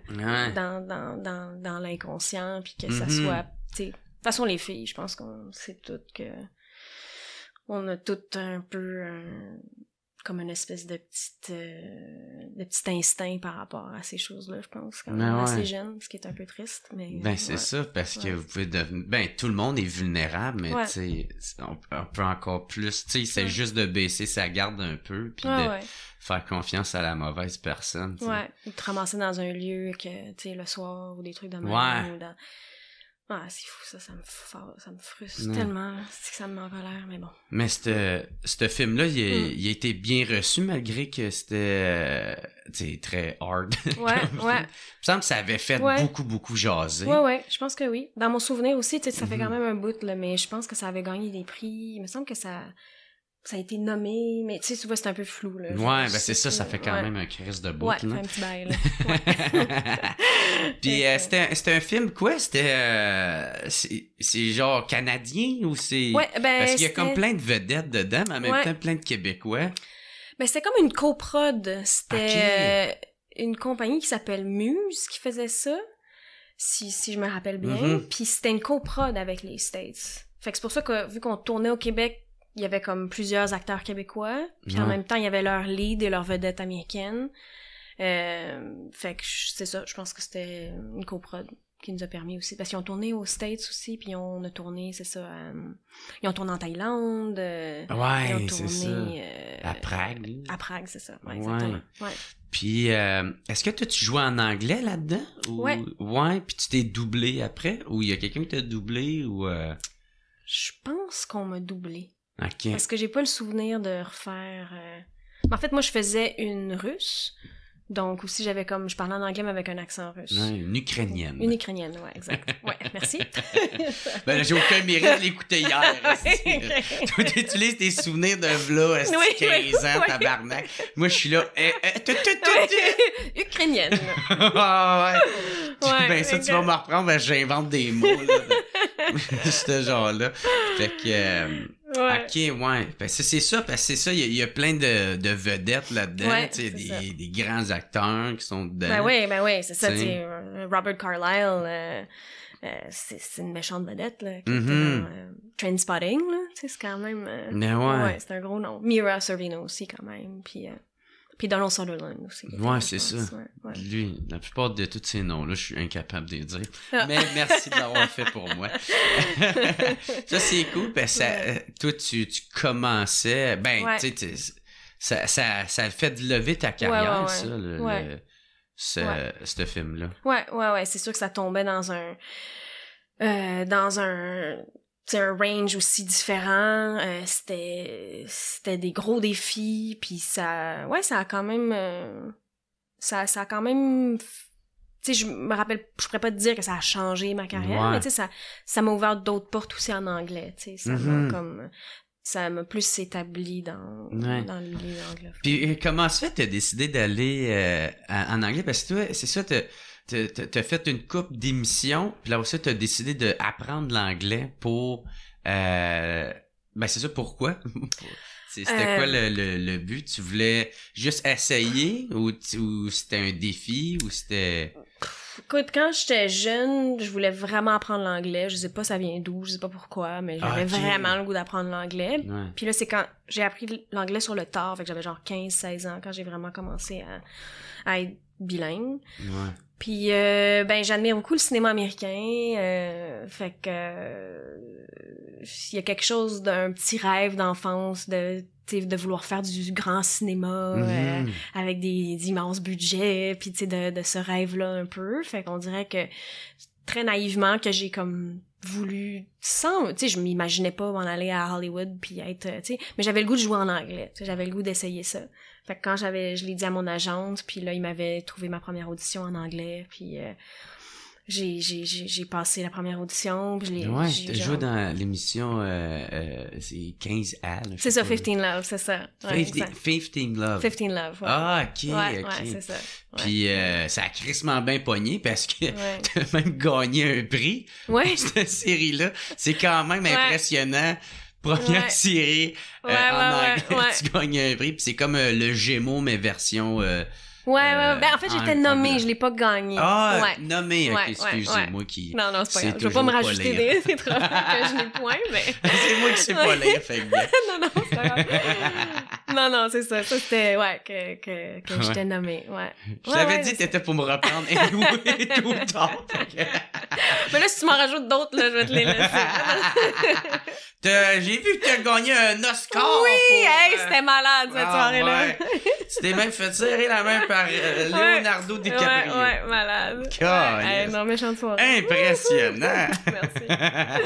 dans l'inconscient, puis que ça soit... Tu sais, de toute façon, les filles, je pense qu'on sait toutes que... On a toutes un peu... comme une espèce de petit instinct par rapport à ces choses-là, je pense, quand même assez jeune, ce qui est un peu triste, mais... Ben, c'est ça, parce que vous pouvez devenir... Ben, tout le monde est vulnérable, mais tu sais, on peut encore plus... Tu sais, c'est juste de baisser sa garde un peu, puis de faire confiance à la mauvaise personne, t'sais. Ouais, ou de te ramasser dans un lieu que, tu sais, le soir, ou des trucs de même, ou dans... Ah, c'est fou, ça me frustre tellement, c'est que ça me met en colère, mais bon. Mais ce film-là, il a été bien reçu, malgré que c'était, tu sais, très hard. Ouais. Il me semble que ça avait fait beaucoup jaser. Ouais, je pense que oui. Dans mon souvenir aussi, tu sais, ça fait quand même un bout, là, mais je pense que ça avait gagné des prix. Il me semble que ça a été nommé, mais tu sais, souvent c'est un peu flou, là. Ouais, ben c'est ça fait quand même un crise de bout, là. Ouais, un petit bail, là. Puis c'était un film quoi? C'était c'est genre canadien ou c'est... Ouais, ben parce qu'il y a comme plein de vedettes dedans, mais en même temps plein de Québécois. Ben c'était comme une coprod. C'était une compagnie qui s'appelle Muse qui faisait ça, si je me rappelle bien. Puis c'était une coprod avec les States. Fait que c'est pour ça que vu qu'on tournait au Québec, il y avait comme plusieurs acteurs québécois, puis en même temps, il y avait leur lead et leur vedette américaine. Fait que c'est ça, je pense que c'était une coprod qui nous a permis aussi, parce qu'ils ont tourné aux States aussi, puis on a tourné, c'est ça, ils ont tourné en Thaïlande, ils ont tourné à Prague. À Prague, c'est ça, exactement. Ouais. Puis, est-ce que toi, tu jouais en anglais là-dedans? Ouais, puis tu t'es doublé après? Ou il y a quelqu'un qui t'a doublé? Ou Je pense qu'on m'a doublé. Okay. Parce que j'ai pas le souvenir de refaire... En fait, moi, je faisais une russe. Donc, aussi, je parlais en anglais, mais avec un accent russe. Ouais, une ukrainienne. Une ukrainienne, ouais, exact. Ouais, merci. Ben là, j'ai aucun mérite de l'écouter hier. Toi, tu utilises tes souvenirs de v'là, 15 ans, tabarnak. Moi, je suis là... Ukrainienne. Ben ça, tu vas me reprendre, ben j'invente des mots, là, de ce genre-là. Fait que... Ok, ouais. Ben, c'est ça, parce que c'est ça, il y a plein de vedettes là-dedans, tu sais, des grands acteurs qui sont dedans. Ben ouais, c'est ça, tu sais, Robert Carlyle, c'est une méchante vedette, là, qui était dans Trainspotting, là, tu sais, c'est quand même... ouais, c'est un gros nom. Mira Sorvino aussi, quand même, puis Donald Sutherland aussi. Ouais, c'est ça. Ouais. Lui, la plupart de tous ces noms-là, je suis incapable de les dire. Mais merci de l'avoir fait pour moi. Ça, c'est cool, parce que toi, tu commençais... Ben, tu sais, ça a fait lever ta carrière, ça, ce film-là. Ouais, c'est sûr que ça tombait dans un... un range aussi différent. C'était des gros défis, puis ça a quand même... ça a quand même... Tu sais, je me rappelle, je pourrais pas te dire que ça a changé ma carrière, mais tu sais, ça m'a ouvert d'autres portes aussi en anglais, tu sais, ça m'a plus établi dans le milieu anglais. Puis comment se fait t'as décidé d'aller en anglais? Parce que toi, c'est ça, t'as fait une couple d'émissions, puis là aussi t'as décidé d'apprendre l'anglais pour... c'est ça, pourquoi? C'était quoi le but? Tu voulais juste essayer ou c'était un défi ou c'était... Écoute, quand j'étais jeune, je voulais vraiment apprendre l'anglais. Je sais pas ça vient d'où, je sais pas pourquoi, mais j'avais vraiment le goût d'apprendre l'anglais. Ouais. Puis là, c'est quand j'ai appris l'anglais sur le tard, fait que j'avais genre 15-16 ans quand j'ai vraiment commencé à être bilingue. Ouais. Puis j'admire beaucoup le cinéma américain, fait que il y a quelque chose d'un petit rêve d'enfance de vouloir faire du grand cinéma avec des immenses budgets, puis de ce rêve-là un peu. Fait qu'on dirait que très naïvement que j'ai comme voulu je m'imaginais pas m'en aller à Hollywood puis être mais j'avais le goût de jouer en anglais, j'avais le goût d'essayer ça. Fait que quand je l'ai dit à mon agente, puis là il m'avait trouvé ma première audition en anglais, puis j'ai passé la première audition, puis t'as joué dans l'émission c'est 15A. C'est ça, 15 Love, c'est ça. 15 Love. 15 Love, ouais. Ah, ok. Ouais, c'est ça. Ouais. Puis ça a crissement bien pogné parce que t'as même gagné un prix. Ouais. Cette série-là, c'est quand même impressionnant. Première série en anglais, tu gagnes un prix, puis c'est comme le Gémeaux mais version en fait j'étais nommée, je l'ai pas gagné. Nommée, ok, excusez-moi qui... Non, c'est pas grave, je vais pas me rajouter des trophées que je n'ai point, mais... c'est moi qui sais pas lire, fait que... non, c'est pas grave. Non, c'est ça c'était, que j'étais nommée, Je t'avais dit que t'étais pour me reprendre et tout le temps. Mais là, si tu m'en rajoutes d'autres, là, je vais te les laisser. J'ai vu que t'as gagné un Oscar. Oui, c'était malade cette soirée-là. Ouais. Tu t'es même fait serrer la main par Leonardo DiCaprio. Ouais, malade. Non, méchante soirée. Impressionnant. Merci.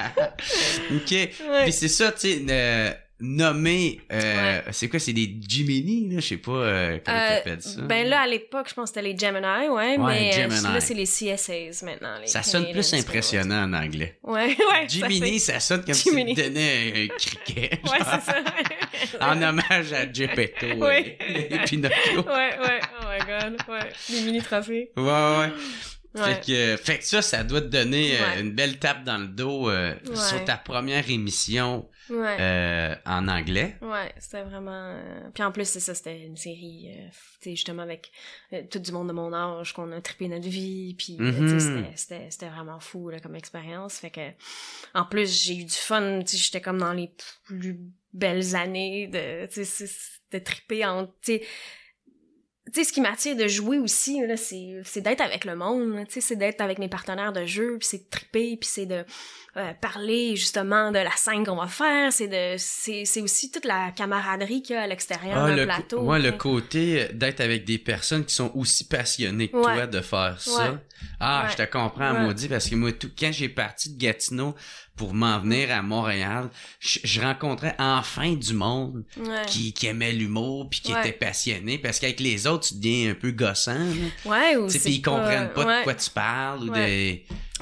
OK. Puis c'est ça, tu sais, nommé, c'est quoi, c'est des Gemini, là, je sais pas comment t'appelles ça. Là, à l'époque, je pense que c'était les Gemini, mais Gemini. Là, c'est les CSAs maintenant. Ça sonne plus impressionnant en anglais. Ouais. Gemini, ça sonne comme si tu donnais un criquet. Ouais, c'est ça. En hommage à Geppetto et Pinocchio. Ouais, oh my god, les mini-trophées. Ouais. Fait que ça doit te donner une belle tape dans le dos sur ta première émission en anglais. Ouais, c'était vraiment... Puis en plus, c'est ça, c'était une série, tu sais, justement avec tout du monde de mon âge, qu'on a trippé notre vie, puis c'était vraiment fou là, comme expérience. Fait que, en plus, j'ai eu du fun, tu sais, j'étais comme dans les plus belles années de tripper en... Tu sais, ce qui m'attire de jouer aussi, là, c'est d'être avec le monde, tu sais, c'est d'être avec mes partenaires de jeu, puis c'est de tripper, puis c'est de parler justement de la scène qu'on va faire, c'est aussi toute la camaraderie qu'il y a à l'extérieur d'un plateau. Le côté d'être avec des personnes qui sont aussi passionnées que toi de faire ça. Je te comprends, maudit, parce que moi, quand j'ai parti de Gatineau pour m'en venir à Montréal, je rencontrais enfin du monde qui aimait l'humour puis qui était passionné, parce qu'avec les autres, tu deviens un peu gossant. Puis ils comprennent pas de quoi tu parles ou des...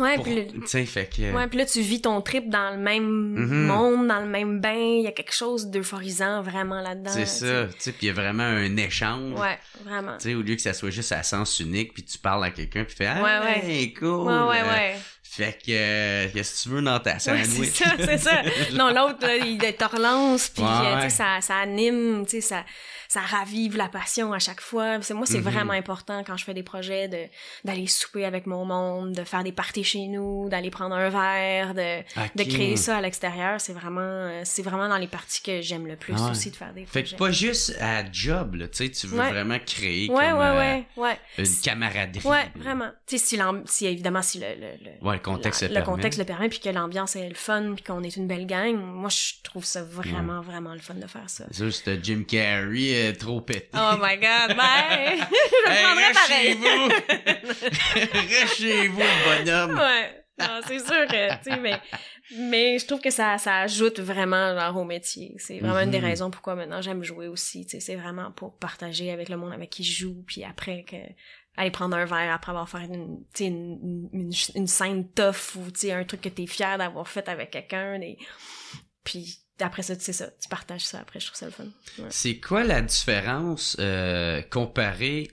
puis là, tu vis ton trip dans le même monde, dans le même bain. Il y a quelque chose d'euphorisant vraiment là-dedans. C'est ça, tu sais, puis il y a vraiment un échange. Ouais, vraiment. Tu sais, au lieu que ça soit juste à sens unique, puis tu parles à quelqu'un, puis tu fais cool. Ouais. Fait que, qu'est-ce que tu veux dans ta sandwich? C'est ça. Non, l'autre, là, il te relance, puis tu sais, ça anime, tu sais, ça ravive la passion à chaque fois. Moi, c'est vraiment important quand je fais des projets d'aller souper avec mon monde, de faire des parties chez nous, d'aller prendre un verre, de créer ça à l'extérieur. C'est vraiment dans les parties que j'aime le plus aussi de faire des projets. Fait que pas juste à job, là, tu sais, tu veux vraiment créer comme une camaraderie. Ouais, vraiment. Tu sais, si évidemment, si le contexte le permet, puis que l'ambiance est le fun, puis qu'on est une belle gang, moi, je trouve ça vraiment, vraiment le fun de faire ça. C'est juste Jim Carrey trop pété. Oh my god, je le prendrais pareil. Reste chez vous, le bonhomme. Ouais. Non, c'est sûr que, tu sais, mais Mais je trouve que ça ajoute vraiment genre, au métier. C'est vraiment une des raisons pourquoi maintenant j'aime jouer aussi. T'sais, c'est vraiment pour partager avec le monde avec qui je joue, puis après aller prendre un verre après avoir fait une scène tough ou un truc que t'es fier d'avoir fait avec quelqu'un. Puis après ça, c'est ça, tu partages ça après, je trouve ça le fun. Ouais. C'est quoi la différence comparée,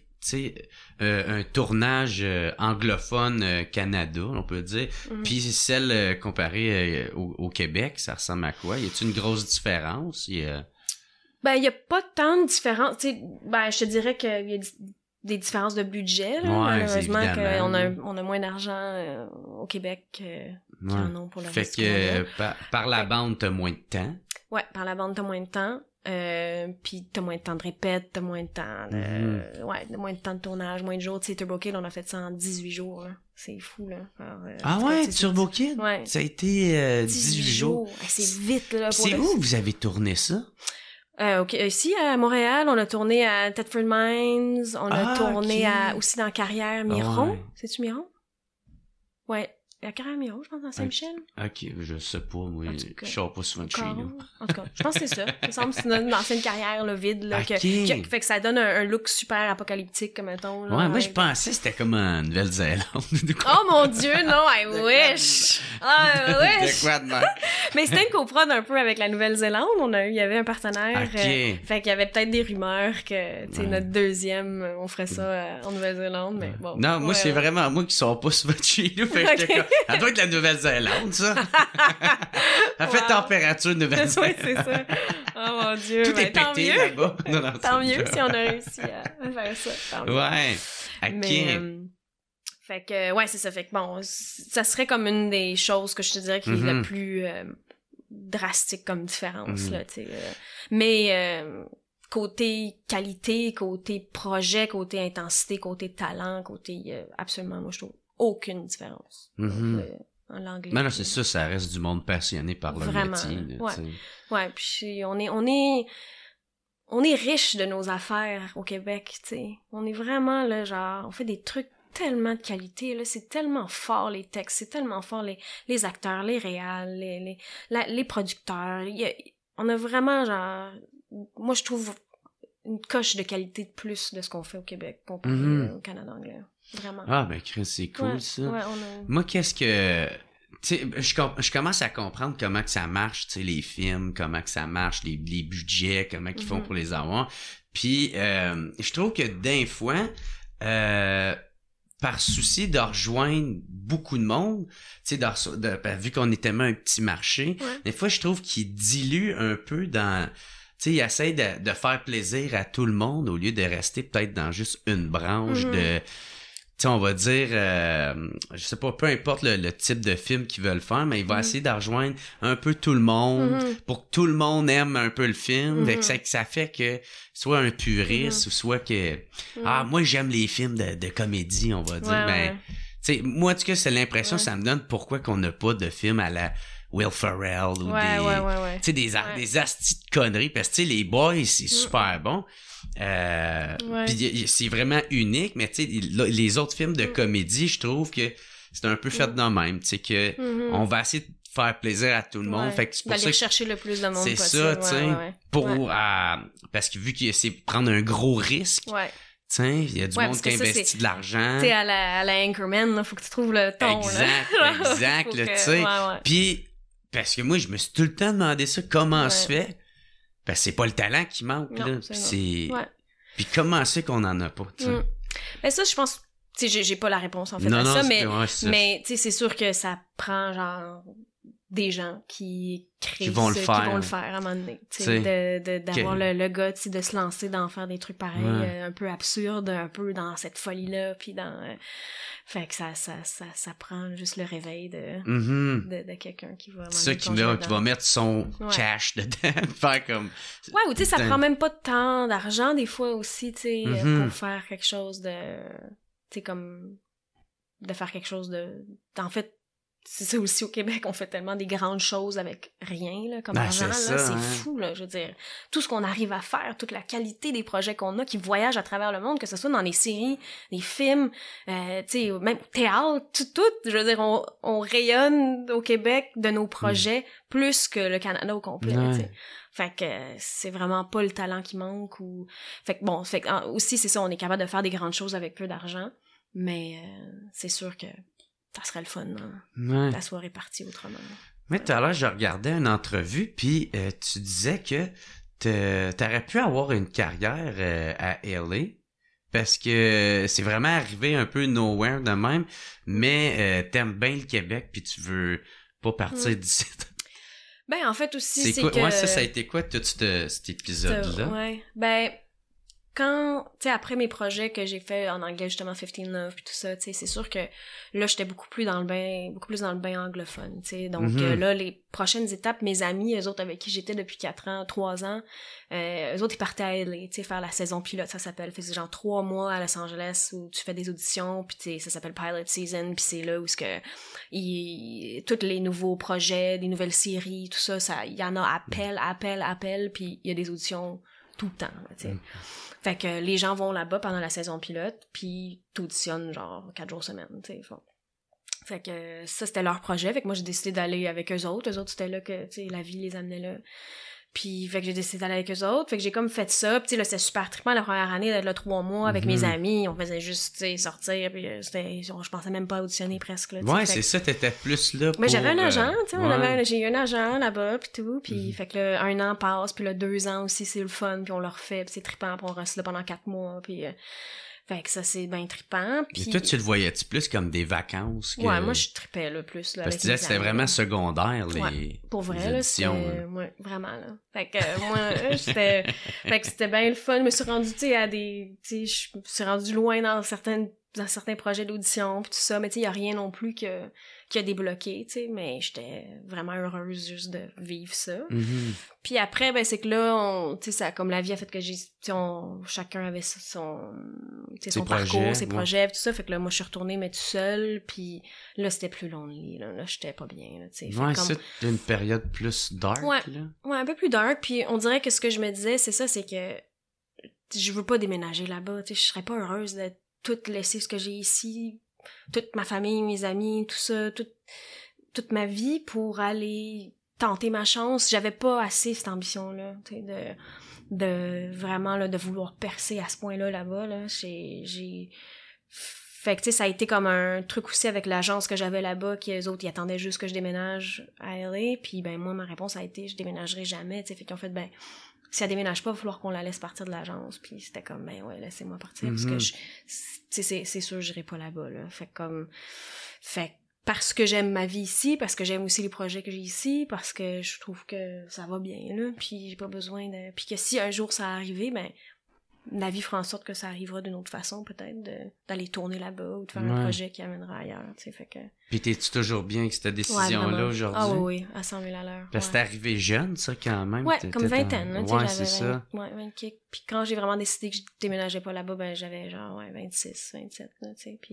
un tournage anglophone Canada, on peut dire, puis celle comparée au Québec, ça ressemble à quoi? Y a-t-il une grosse différence? Ben, il y a pas tant de différence. Je te dirais qu'il y a des différences de budget, là. Ouais, malheureusement qu'on a moins d'argent au Québec qu'ils en ont pour le reste du Canada. Par la bande, t'as moins de temps. Ouais, par la bande, t'as moins de temps. Puis t'as moins de temps de répète, t'as moins de temps de... moins de temps de tournage, moins de jours. Tu sais, Turbo Kid, on a fait ça en 18 jours, là. C'est fou, là. Alors, Turbo Kid? Ouais. Ça a été 18 jours. C'est vite, là. C'est où vous avez tourné ça? Ici, à Montréal, on a tourné à Thetford Mines, on a tourné aussi dans Carrière Miron. Ouais. C'est-tu Miron? Ouais. La Carrière Miron, je pense, dans Saint-Michel. Ok, je sais pas, moi. Je sors pas souvent de chez nous. En tout cas, je pense que c'est ça. Ça me semble que c'est une ancienne carrière, là, vide, là. Fait que ça donne un look super apocalyptique, comme mettons. Là, moi, je pensais que c'était comme en Nouvelle-Zélande. Oh mon Dieu, non, I wish! I wish! De quoi de même? Mais c'était une coprode un peu avec la Nouvelle-Zélande. Il y avait un partenaire. Fait qu'il y avait peut-être des rumeurs que, notre deuxième, on ferait ça en Nouvelle-Zélande, mais bon. Non, moi, c'est vraiment moi qui sors pas souvent de chez nous. Fait que j'étais comme, ça doit être la Nouvelle-Zélande, ça. Ça fait température Nouvelle-Zélande. Oui, c'est ça. Oh mon Dieu. Tout est pété là-bas. Tant mieux si on a réussi à faire ça. Ouais. OK. Mais, fait que, ouais, c'est ça. Fait que bon, ça serait comme une des choses que je te dirais qui est la plus drastique comme différence, là, tu sais. Mais côté qualité, côté projet, côté intensité, côté talent, côté absolument, moi, je trouve aucune différence. En l'anglais. Mais non, c'est ça, ça reste du monde passionné par leur métier. Là, ouais, puis on est riche de nos affaires au Québec, tu sais. On est vraiment, là, genre, on fait des trucs tellement de qualité, là, c'est tellement fort les textes, c'est tellement fort les acteurs, les réals, les producteurs. On a vraiment, genre, moi, je trouve une coche de qualité de plus de ce qu'on fait au Québec comparé au Canada anglais. Vraiment. Ah, ben, Chris, c'est cool, ça. Ouais, Moi, qu'est-ce que... Tu sais, je commence à comprendre comment que ça marche, tu sais, les films, comment que ça marche, les budgets, comment ils font pour les avoir. Puis, je trouve que d'un fois, par souci de rejoindre beaucoup de monde, tu sais, vu qu'on est tellement un petit marché, des fois, je trouve qu'ils diluent un peu dans... Tu sais, ils essayent de faire plaisir à tout le monde au lieu de rester peut-être dans juste une branche de... Tu sais, on va dire, je sais pas, peu importe le type de film qu'ils veulent faire, mais ils vont essayer de rejoindre un peu tout le monde pour que tout le monde aime un peu le film. Fait que ça fait que soit un puriste ou soit que... Ah, moi, j'aime les films de comédie, on va dire. Tu sais, moi, en tout cas, c'est l'impression que ça me donne pourquoi qu'on n'a pas de film à la... Will Ferrell ou tu sais, des astis de conneries, parce que tu sais, les boys, c'est super bon. Puis c'est vraiment unique, mais tu sais, les autres films de comédie, je trouve que c'est un peu fait de même, tu sais, que on va essayer de faire plaisir à tout le monde. Fait que c'est pour ça que chercher le plus de monde c'est possible. ça, tu sais, parce que vu que c'est prendre un gros risque, tiens, il y a du monde qui investit de l'argent. Tu sais, à la Anchorman, là, faut que tu trouves le ton. Exact, tu sais. Puis, parce que moi, je me suis tout le temps demandé ça, comment se fait? Parce que c'est pas le talent qui manque, là. Puis comment c'est qu'on en a pas, tu sais? Mais ça, je pense... Tu sais, j'ai pas la réponse, en fait, à ça, mais tu sais, c'est sûr que ça prend, genre, des gens qui créent qui vont le faire à un moment donné. Tu sais, d'avoir le gars, tu sais, de se lancer dans faire des trucs pareils, un peu absurdes, un peu dans cette folie-là, puis dans... fait que ça prend juste le réveil de quelqu'un qui va... C'est ça qui va mettre son cash dedans, faire comme... Ouais, ou tu sais, ça prend même pas tant d'argent, des fois, aussi, tu sais, pour faire quelque chose de... Tu sais, comme... de faire quelque chose de... En fait, c'est ça aussi au Québec, on fait tellement des grandes choses avec rien, là, comme argent, là, c'est fou, là, je veux dire. Tout ce qu'on arrive à faire, toute la qualité des projets qu'on a, qui voyagent à travers le monde, que ce soit dans les séries, les films, tu sais, même au théâtre, tout, je veux dire, on rayonne au Québec de nos projets plus que le Canada au complet, tu sais. Fait que c'est vraiment pas le talent qui manque ou... Fait que bon, aussi, c'est ça, on est capable de faire des grandes choses avec peu d'argent, mais c'est sûr que ça serait le fun, la soirée partie autrement. Mais tout à l'heure, je regardais une entrevue, puis tu disais que t'aurais pu avoir une carrière à LA, parce que c'est vraiment arrivé un peu nowhere de même, mais t'aimes bien le Québec, puis tu veux pas partir d'ici. Ben, en fait, aussi, c'est que... Ouais, ça a été quoi, tout cet épisode-là? Ouais, ben... Quand, tu sais, après mes projets que j'ai fait en anglais, justement, 15 Love puis tout ça, tu sais, c'est sûr que là, j'étais beaucoup plus dans le bain anglophone, tu sais. Donc, là, les prochaines étapes, mes amis, eux autres avec qui j'étais depuis 3 ans, eux autres, ils partaient à LA, tu sais, faire la saison pilote, ça s'appelle. C'est genre 3 mois à Los Angeles où tu fais des auditions, puis tu sais, ça s'appelle Pilot Season, puis c'est là où tous les nouveaux projets, les nouvelles séries, tout ça, il y en a appel, puis il y a des auditions tout le temps, tu sais. Fait que les gens vont là-bas pendant la saison pilote, puis t'auditionnes genre 4 jours semaine, tu sais. Fait que ça, c'était leur projet. Fait que moi, j'ai décidé d'aller avec eux autres. Eux autres, c'était là que, tu sais, la vie les amenait là. Puis, fait que j'ai décidé d'aller avec eux autres. Fait que j'ai comme fait ça. Puis, tu sais, là, c'était super trippant la première année d'être là 3 mois avec mes amis. On faisait juste, tu sais, sortir. Puis, je pensais même pas auditionner presque, là. Ouais, c'est ça, t'étais plus là pour... Mais j'avais un agent, tu sais, j'ai eu un agent là-bas, puis tout. Puis, fait que là, 1 an passe, puis là, 2 ans aussi, c'est le fun. Puis on le refait, puis c'est trippant. Puis on reste là pendant 4 mois. Puis... Fait que ça, c'est bien trippant. Puis... Et toi, tu le voyais-tu plus comme des vacances? Ouais, moi, je trippais, là, plus, là. Parce que tu disais que c'était vraiment secondaire, pour vrai, là, c'était... Ouais, vraiment, là. Fait que, moi, fait que c'était bien le fun. Je me suis rendue, tu sais, à des... Tu sais, je me suis rendue loin dans certains projets d'audition, pis tout ça. Mais tu sais, y a rien non plus qui a débloqué, tu sais. Mais j'étais vraiment heureuse juste de vivre ça. Puis après, ben, c'est que là, tu sais, ça, comme la vie a fait que chacun avait son parcours, ses projets, tout ça. Fait que là, moi, je suis retournée, mais tout seul. Puis là, c'était plus lonely, là. Là, j'étais pas bien, là, tu sais. Ouais, c'est une période plus dark, là. Ouais, un peu plus dark. Puis on dirait que ce que je me disais, c'est ça, c'est que je veux pas déménager là-bas, tu sais. Je serais pas heureuse de tout laisser ce que j'ai ici, toute ma famille, mes amis, tout ça, toute ma vie pour aller tenter ma chance. J'avais pas assez cette ambition-là, tu sais, de vraiment, là, de vouloir percer à ce point-là, là-bas, là. Fait que, tu sais, ça a été comme un truc aussi avec l'agence que j'avais là-bas, qui eux autres, ils attendaient juste que je déménage à LA, puis ben, moi, ma réponse a été, je déménagerai jamais, tu sais, fait qu'ils ont fait, ben, si elle déménage pas, il va falloir qu'on la laisse partir de l'agence. Puis c'était comme, ben ouais, laissez-moi partir, parce que c'est sûr, j'irai pas là-bas, là. Fait parce que j'aime ma vie ici, parce que j'aime aussi les projets que j'ai ici, parce que je trouve que ça va bien, là, puis j'ai pas besoin de... Puis que si un jour ça arrivait, ben, la vie fera en sorte que ça arrivera d'une autre façon, peut-être, d'aller tourner là-bas, ou de faire un projet qui amènera ailleurs, tu sais, fait que... Puis t'es-tu toujours bien avec cette décision-là aujourd'hui? Ah oui, à 100 000 à l'heure. Parce que t'es arrivé jeune, ça, quand même. Ouais, comme vingtaine, là, tu sais, ouais, c'est ça. Ouais, 20 kicks. Puis quand j'ai vraiment décidé que je déménageais pas là-bas, ben, j'avais genre, 26, 27, là, tu sais,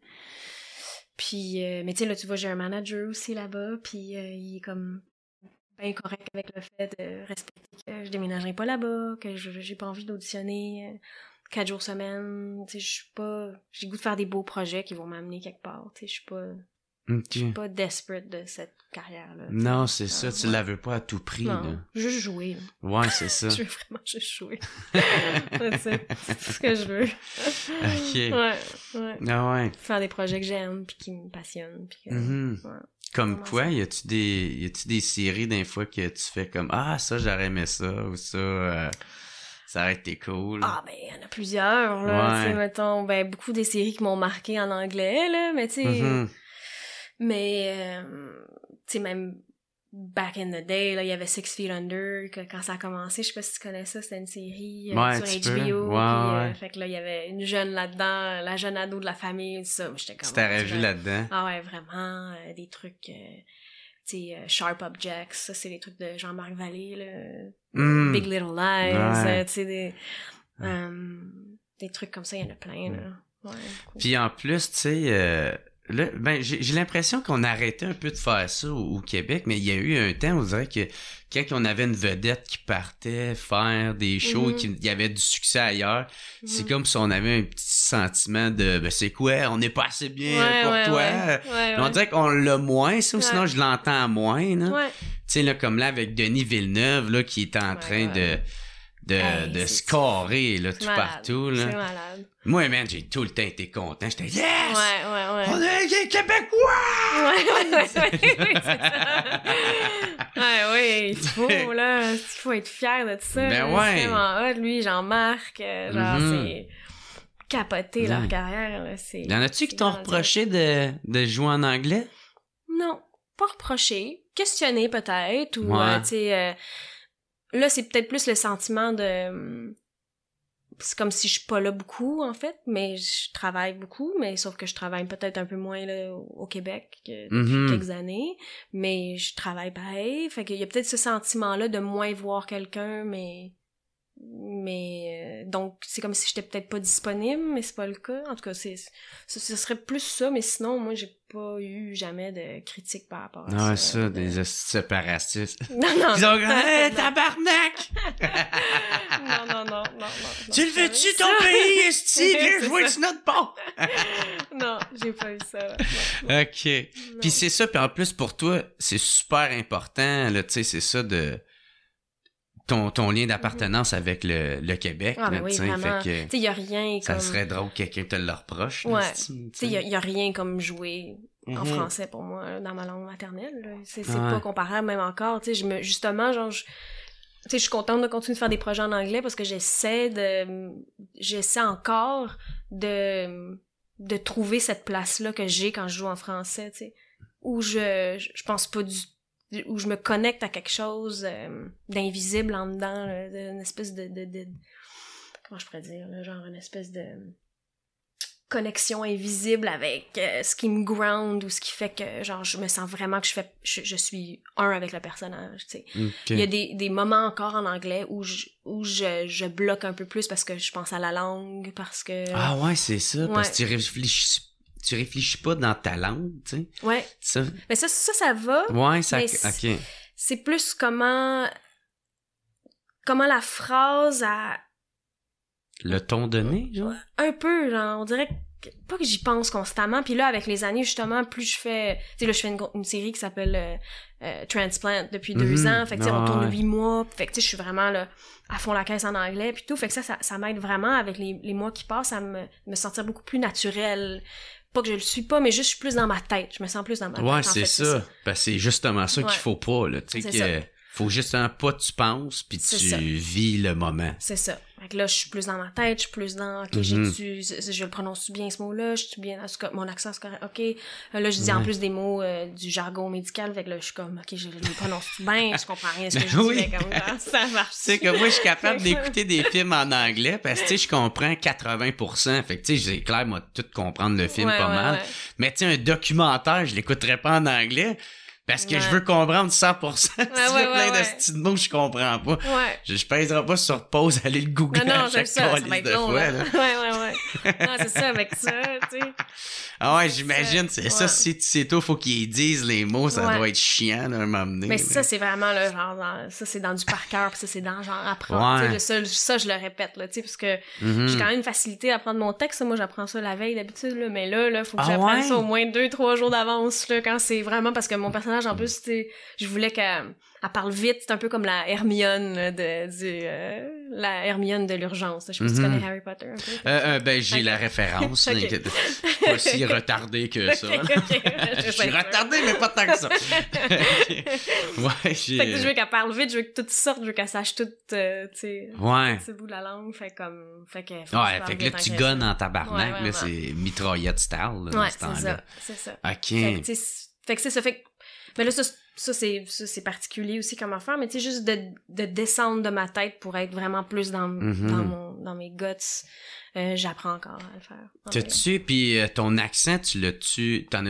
mais tu sais, là, tu vois, j'ai un manager aussi là-bas, puis il est comme bien correct avec le fait de respecter que je déménagerai pas là-bas, que j'ai pas envie d'auditionner 4 jours semaine, tu sais, j'ai le goût de faire des beaux projets qui vont m'amener quelque part, tu sais, je suis pas desperate de cette carrière-là. Non, c'est ça, tu la veux pas à tout prix, non, là. Juste jouer. Là. Ouais, c'est ça. Je veux vraiment juste jouer. C'est tout ce que je veux. Ok. Ouais. Ah ouais. Faire des projets que j'aime, puis qui me passionnent, puis Comme quoi, y a-tu des séries d'un fois que tu fais comme, ah, ça, j'aurais aimé ça, ou ça, ça aurait été cool. Ah, ben, il y en a plusieurs, là. Tu sais, mettons, ben, beaucoup des séries qui m'ont marqué en anglais, là, mais tu sais... Mais, tu sais, même back in the day, là, il y avait 6 Feet Under, que quand ça a commencé, je sais pas si tu connais ça, c'était une série sur HBO. Fait que là, il y avait une jeune là-dedans, la jeune ado de la famille, tout ça. Moi, j'étais comme... Tu t'aurais vu là-dedans? Ah ouais, vraiment, des trucs... tu sais, Sharp Objects, ça, c'est les trucs de Jean-Marc Vallée, là. Big Little Lies, tu sais, des trucs comme ça, il y en a plein, là. Ouais, puis en plus, tu sais... là, ben, j'ai l'impression qu'on a arrêté un peu de faire ça au Québec, mais il y a eu un temps, on dirait que quand on avait une vedette qui partait faire des shows et qu'il y avait du succès ailleurs, c'est comme si on avait un petit sentiment de ben c'est quoi, on n'est pas assez bien pour toi. On dirait qu'on l'a moins, ça, ou sinon je l'entends moins. Tu sais, là, comme là, avec Denis Villeneuve, là, qui est en train de scorer là, tout partout. Là. C'est malade. Moi, man, j'ai tout le temps été content. J'étais « Yes! Ouais. On est des Québécois! » Ouais, il faut être fier de ça. Ben ouais. C'est vraiment hot, lui, Jean-Marc, genre, c'est capoté leur carrière. Là, y en a-tu qui t'ont reproché de jouer en anglais? Non, pas reproché. Questionné peut-être, ou tu sais... là, c'est peut-être plus le sentiment de... c'est comme si je suis pas là beaucoup, en fait, mais je travaille beaucoup, mais sauf que je travaille peut-être un peu moins là, au Québec depuis quelques années, mais je travaille pareil. Fait qu'il y a peut-être ce sentiment-là de moins voir quelqu'un, mais donc c'est comme si j'étais peut-être pas disponible, mais c'est pas le cas. En tout cas, ce serait plus ça, mais sinon moi j'ai pas eu jamais de critiques par rapport à ça. Des séparatistes. Non. Ils ont hey, tabarnak! non. Tu le veux-tu ton pays, esti? Viens jouer sur notre pont! Non, j'ai pas eu ça. Non. OK. Puis c'est ça, puis en plus pour toi, c'est super important, là, tu sais, c'est ça de... Ton lien d'appartenance avec le Québec. Ah, ben oui, vraiment. Tu sais, il y a rien ça comme... serait drôle que quelqu'un te le reproche. Ouais. Tu sais, il y a rien comme jouer en français pour moi, dans ma langue maternelle. Là. C'est pas comparable, même encore. Tu sais, justement, genre... Tu sais, je suis contente de continuer de faire des projets en anglais parce que j'essaie encore de trouver cette place-là que j'ai quand je joue en français, tu sais. Où je pense pas où je me connecte à quelque chose d'invisible en dedans, là, une espèce de comment je pourrais dire, là, genre une espèce de connexion invisible avec ce qui me ground ou ce qui fait que genre je me sens vraiment que je suis un avec le personnage, tu sais. Okay. Il y a des moments encore en anglais où je bloque un peu plus parce que je pense à la langue, parce que ah ouais, c'est ça, parce que tu réfléchis pas dans ta langue, tu sais. Ouais. Ça. Mais ça va. Ouais, ça OK. C'est plus comment la phrase a le ton donné, genre? Un peu, genre, on dirait pas que j'y pense constamment. Puis là, avec les années, justement, plus je fais... Tu sais, là, je fais une série qui s'appelle Transplant depuis 2 ans. Fait que, tu sais, on tourne 8 mois. Fait que, tu sais, je suis vraiment, là, à fond la caisse en anglais, puis tout. Fait que ça m'aide vraiment, avec les mois qui passent, à me sentir beaucoup plus naturelle. Pas que je le suis pas, mais juste je suis plus dans ma tête. Je me sens plus dans ma tête. Ouais, c'est ça. Ben, c'est justement ça qu'il faut pas, là. Tu sais, que faut justement pas tu penses, puis tu vis le moment. C'est ça. Fait que là, je suis plus dans ma tête, je suis plus dans, OK, je le prononce bien ce mot-là, je suis bien, mon accent c'est correct, OK. Là, je dis en plus des mots du jargon médical, fait que là, je suis comme, OK, je le prononce bien, je comprends rien à ce que je dis, mais comme ça marche. Tu sais que moi, je suis capable d'écouter des films en anglais, parce que, tu sais, je comprends 80%, fait que, tu sais, c'est clair, moi, tout comprendre le film pas mal. Mais, tu sais, un documentaire, je l'écouterais pas en anglais, parce que je veux comprendre 100%. Si plein de petits mots que je comprends pas. Ouais. Je pèserai pas sur pause, aller le googler à chaque fois de long, fois. Là. Ouais. Non, c'est ça, avec ça, tu sais. Ah ouais, j'imagine, c'est ça, si tu sais tout, faut qu'ils disent les mots, ça doit être chiant, là, à un moment donné. Mais ça, c'est vraiment, là, genre, ça, c'est dans du par cœur, pis ça, c'est dans, genre, apprendre. Tu sais, ça, je le répète, là, tu sais, parce que j'ai quand même une facilité à apprendre mon texte. Moi, j'apprends ça la veille, d'habitude, là, mais là, faut que j'apprenne ça au moins 2-3 jours d'avance, là, quand c'est vraiment, parce que mon personnage, en plus, tu sais, je voulais qu'elle parle vite, c'est un peu comme la Hermione, là, la Hermione de l'urgence. Je sais pas si tu connais Harry Potter un peu. Ben, j'ai la référence. Pas si retardé que ça. Je suis retardé, mais pas tant que ça. Ouais, fait que je veux qu'elle parle vite, je veux que tout sorte, je veux qu'elle sache tout, tu sais, ce bout de la langue. Fait que fait que là, tu gonnes en tabarnak, là, c'est mitraillette style, là, ouais, c'est ça. OK. Fait que c'est ça. Fait que, mais là, ça, c'est particulier aussi comme affaire, mais tu sais, juste de descendre de ma tête pour être vraiment plus dans mes guts, j'apprends encore à le faire. T'as-tu, puis ton accent, t'en as-tu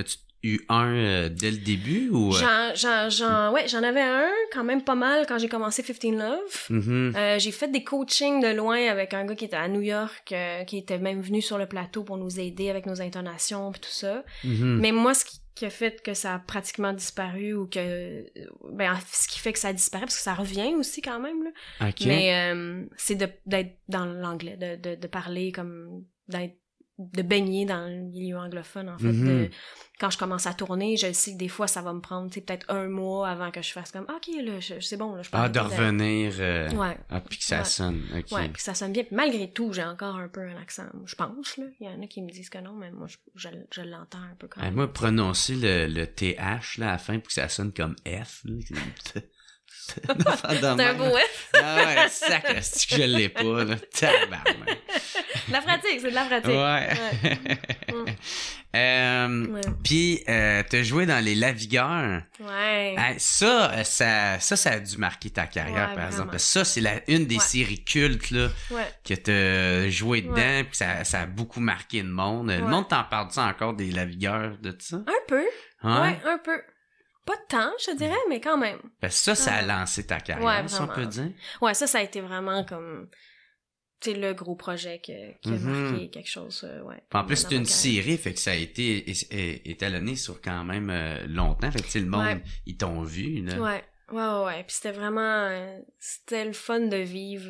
eu un dès le début ou j'en avais un quand même pas mal quand j'ai commencé 15 Love. J'ai fait des coachings de loin avec un gars qui était à New York, qui était même venu sur le plateau pour nous aider avec nos intonations pis tout ça. Mais moi, ce qui a fait que ça a pratiquement disparu ou que ce qui fait que ça disparaît parce que ça revient aussi quand même là. Okay. Mais c'est d'être dans l'anglais, de parler comme de baigner dans le milieu anglophone en fait. Quand je commence à tourner, je sais que des fois ça va me prendre peut-être 1 mois avant que je fasse comme ok là c'est bon là je peux de revenir puis que ça sonne. Okay. Ouais, puis que ça sonne bien. Puis malgré tout, j'ai encore un peu un accent, je pense là. Il y en a qui me disent que non, mais moi je l'entends un peu quand même. Moi prononcer le TH là à la fin pour que ça sonne comme F là. C'est un beau F. Ah ouais, sacré, c'est que je l'ai pas, là. Tabarnak. La pratique, c'est de la pratique. Ouais. Puis, t'as joué dans Les Lavigueurs. Ouais. Ça a dû marquer ta carrière, par exemple. Ça, c'est une des séries cultes, là, que t'as joué dedans, puis ça a beaucoup marqué le monde. Le monde t'en parle ça encore des Lavigueurs, de ça? Un peu. Ouais, un peu. Pas tant, je te dirais, mais quand même. Parce que ça a lancé ta carrière, ça on peut dire. Ouais, ça a été vraiment comme, tu sais, le gros projet qui a marqué quelque chose, En plus, c'est une série, fait que ça a été étalonné sur quand même longtemps, fait que le monde, ils t'ont vu, là. Ouais. Puis c'était vraiment, c'était le fun de vivre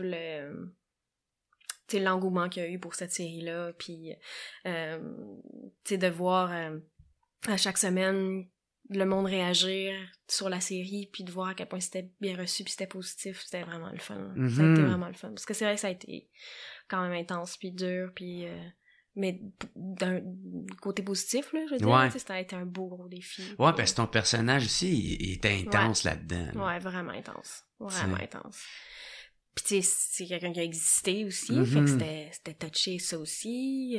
l'engouement qu'il y a eu pour cette série-là, puis, tu sais, de voir à chaque semaine le monde réagir sur la série, puis de voir à quel point c'était bien reçu, puis c'était positif, c'était vraiment le fun. Ça a été vraiment le fun. Parce que c'est vrai que ça a été quand même intense, puis dur, puis... mais d'un côté positif, là, je veux dire, ça a été un beau gros défi. Ouais, parce que ton personnage aussi, il était intense là-dedans. Là. Ouais, vraiment intense. Vraiment intense. Puis tu sais, c'est quelqu'un qui a existé aussi, fait que c'était touché ça aussi.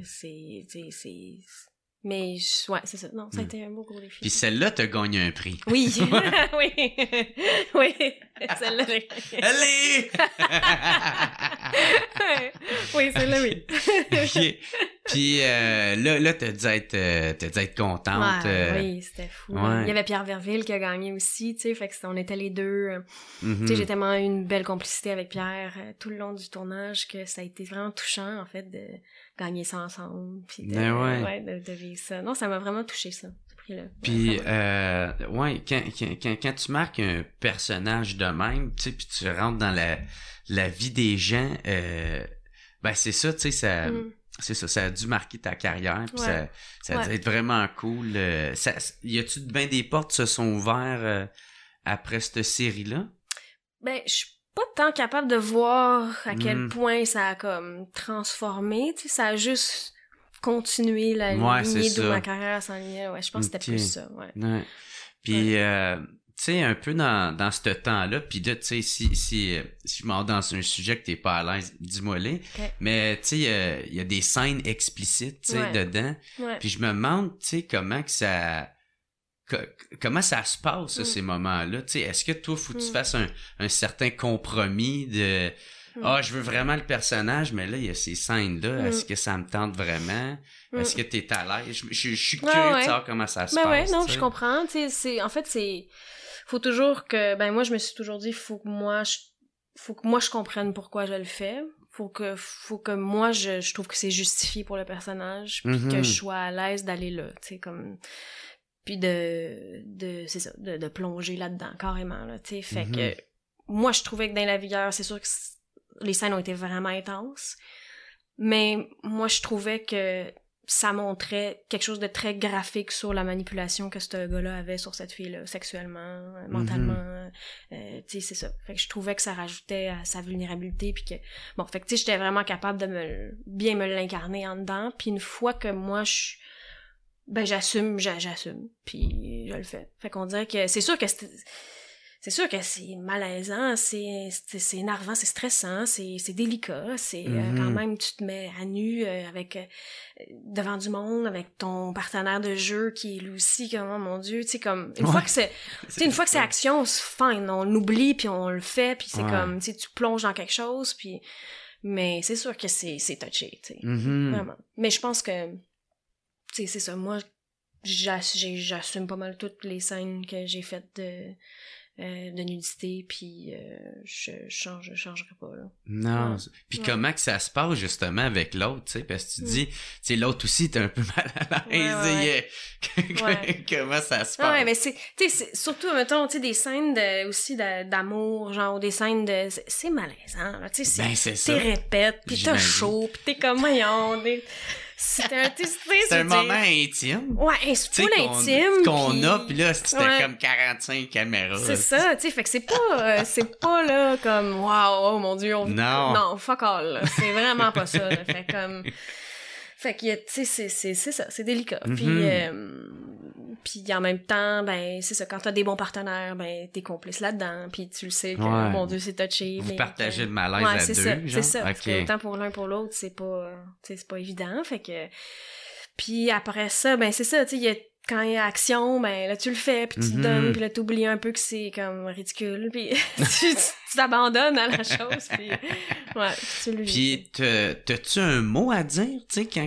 Mais, ouais, c'est ça. Non, ça a été un beau gros défi. Puis celle-là, t'as gagné un prix. Oui. Oui. Celle-là. Allez! Oui, celle-là, oui. OK. Puis là, t'as dû être contente. Oui, c'était fou. Il y avait Pierre Verville qui a gagné aussi, tu sais, fait que on était les deux. Tu sais, j'ai tellement eu une belle complicité avec Pierre tout le long du tournage que ça a été vraiment touchant, en fait, de gagner ça ensemble, puis de vivre ça. Non, ça m'a vraiment touché, ça, ce prix-là. Puis, quand tu marques un personnage de même, tu sais, puis tu rentres dans la vie des gens, c'est ça, tu sais, ça... C'est ça a dû marquer ta carrière, puis ça a dû être vraiment cool. Y a-tu bien des portes se sont ouvertes après cette série-là? Ben, je suis pas tant capable de voir à quel point ça a comme transformé, tu sais, ça a juste continué la lignée d'où ma carrière s'enlignait. Ouais, je pense que c'était plus ça, Puis, tu sais, un peu dans ce temps-là, puis là, tu sais, si je m'en dans un sujet que t'es pas à l'aise, dis-moi-les, mais tu sais, il y a des scènes explicites, tu sais, dedans, puis je me demande, tu sais, comment ça se passe, ces moments-là, tu sais, est-ce que toi, faut que tu fasses un certain compromis de, je veux vraiment le personnage, mais là, il y a ces scènes-là, est-ce que ça me tente vraiment? Est-ce que t'es à l'aise? Je suis curieux de savoir comment ça se passe. Ouais, non, je comprends, tu sais, en fait, faut toujours que, moi, je me suis toujours dit, faut que moi, je comprenne pourquoi je le fais. Faut que moi, je trouve que c'est justifié pour le personnage, puis que je sois à l'aise d'aller là, tu sais, comme, puis c'est ça, de plonger là-dedans, carrément, là, tu sais, fait que, moi, je trouvais que dans La Vigueur, c'est sûr que les scènes ont été vraiment intenses, mais moi, je trouvais que ça montrait quelque chose de très graphique sur la manipulation que ce gars-là avait sur cette fille-là, sexuellement, mentalement, tu sais, c'est ça. Fait que je trouvais que ça rajoutait à sa vulnérabilité, puis que, bon, fait que, tu sais, j'étais vraiment capable de bien me l'incarner en dedans, puis une fois que moi, j'assume, puis je le fais. Fait qu'on dirait que, c'est sûr que c'est malaisant, c'est énervant, c'est stressant, c'est délicat, c'est quand même tu te mets à nu avec devant du monde avec ton partenaire de jeu qui est lui aussi comme oh mon Dieu, tu sais comme une fois que c'est action, c'est fine, on l'oublie puis on le fait puis c'est comme tu sais tu plonges dans quelque chose puis mais c'est sûr que c'est touché, tu sais. Vraiment. Mais je pense que tu sais c'est ça moi j'assume pas mal toutes les scènes que j'ai faites de nudité, puis je changerai pas, là. Non. Puis comment que ça se passe, justement, avec l'autre, tu sais, parce que tu dis, tu sais, l'autre aussi, t'es un peu mal à l'aise. Comment ça se passe? Ouais, mais c'est surtout, mettons, tu sais, des scènes aussi d'amour, genre, des scènes c'est malaisant, là, tu sais, t'es répètes, pis t'as chaud, pis t'es comme, voyons, c'est un moment intime. Ouais, c'est full intime. Qu'on a, pis là, c'était comme 45 caméras. C'est ça, tu sais, fait que c'est pas là comme, wow, oh mon Dieu, non, fuck all, là. C'est vraiment pas ça, là. Fait que, tu sais, c'est ça, c'est délicat. Puis en même temps, ben, c'est ça, quand t'as des bons partenaires, ben, t'es complice là-dedans, puis tu le sais que, mon Dieu, c'est touché. Vous partagez le malaise à deux, genre? C'est ça, parce que autant pour l'un pour l'autre, c'est pas évident, fait que... Puis après ça, ben, c'est ça, tu sais, quand il y a action, ben, là, tu le fais, puis tu te donnes, puis là, t'oublies un peu que c'est, comme, ridicule, puis tu t'abandonnes à la chose, puis tu le vis. Puis t'as-tu un mot à dire, tu sais, quand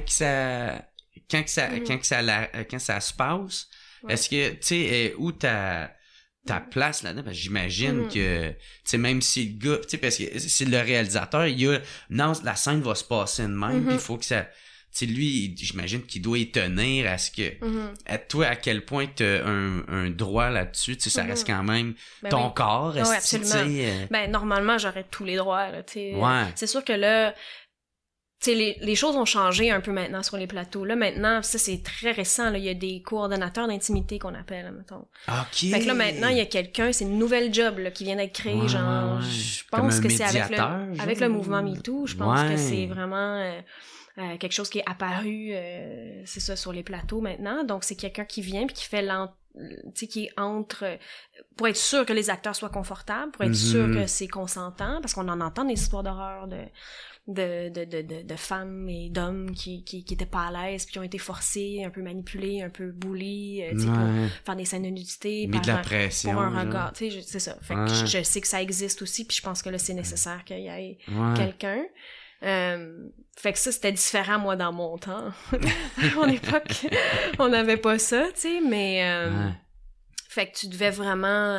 ça se passe? Est-ce que, tu sais, où ta place là-dedans? Parce que j'imagine que, tu sais, même si le gars, tu sais, parce que c'est le réalisateur, non, la scène va se passer de même, puis il faut que ça, tu sais, lui, j'imagine qu'il doit y tenir à ce que, à toi, à quel point t'as un droit là-dessus, tu sais, ça reste quand même ton corps, oui, absolument. Ben, normalement, j'aurais tous les droits, là, tu sais. C'est sûr que là, tu sais, les choses ont changé un peu maintenant sur les plateaux. Là, maintenant, ça, c'est très récent, là. Il y a des coordonnateurs d'intimité qu'on appelle, mettons. OK. Fait que là, maintenant, il y a quelqu'un, c'est une nouvelle job, là, qui vient d'être créée, genre, je pense que c'est avec le mouvement MeToo, je pense que c'est vraiment quelque chose qui est apparu, c'est ça, sur les plateaux maintenant. Donc, c'est quelqu'un qui vient puis qui fait tu sais, qui est entre, pour être sûr que les acteurs soient confortables, pour être sûr que c'est consentant, parce qu'on en entend des histoires d'horreur de femmes et d'hommes qui étaient pas à l'aise puis qui ont été forcés, un peu manipulés, un peu bullies, tu sais, pour faire des scènes de nudité, mais de la pression, pour un regard, tu sais, c'est ça. Fait que je sais que ça existe aussi, puis je pense que là c'est nécessaire qu'il y ait quelqu'un. Fait que ça c'était différent, moi, dans mon temps. À mon époque, on n'avait pas ça, tu sais, mais fait que tu devais vraiment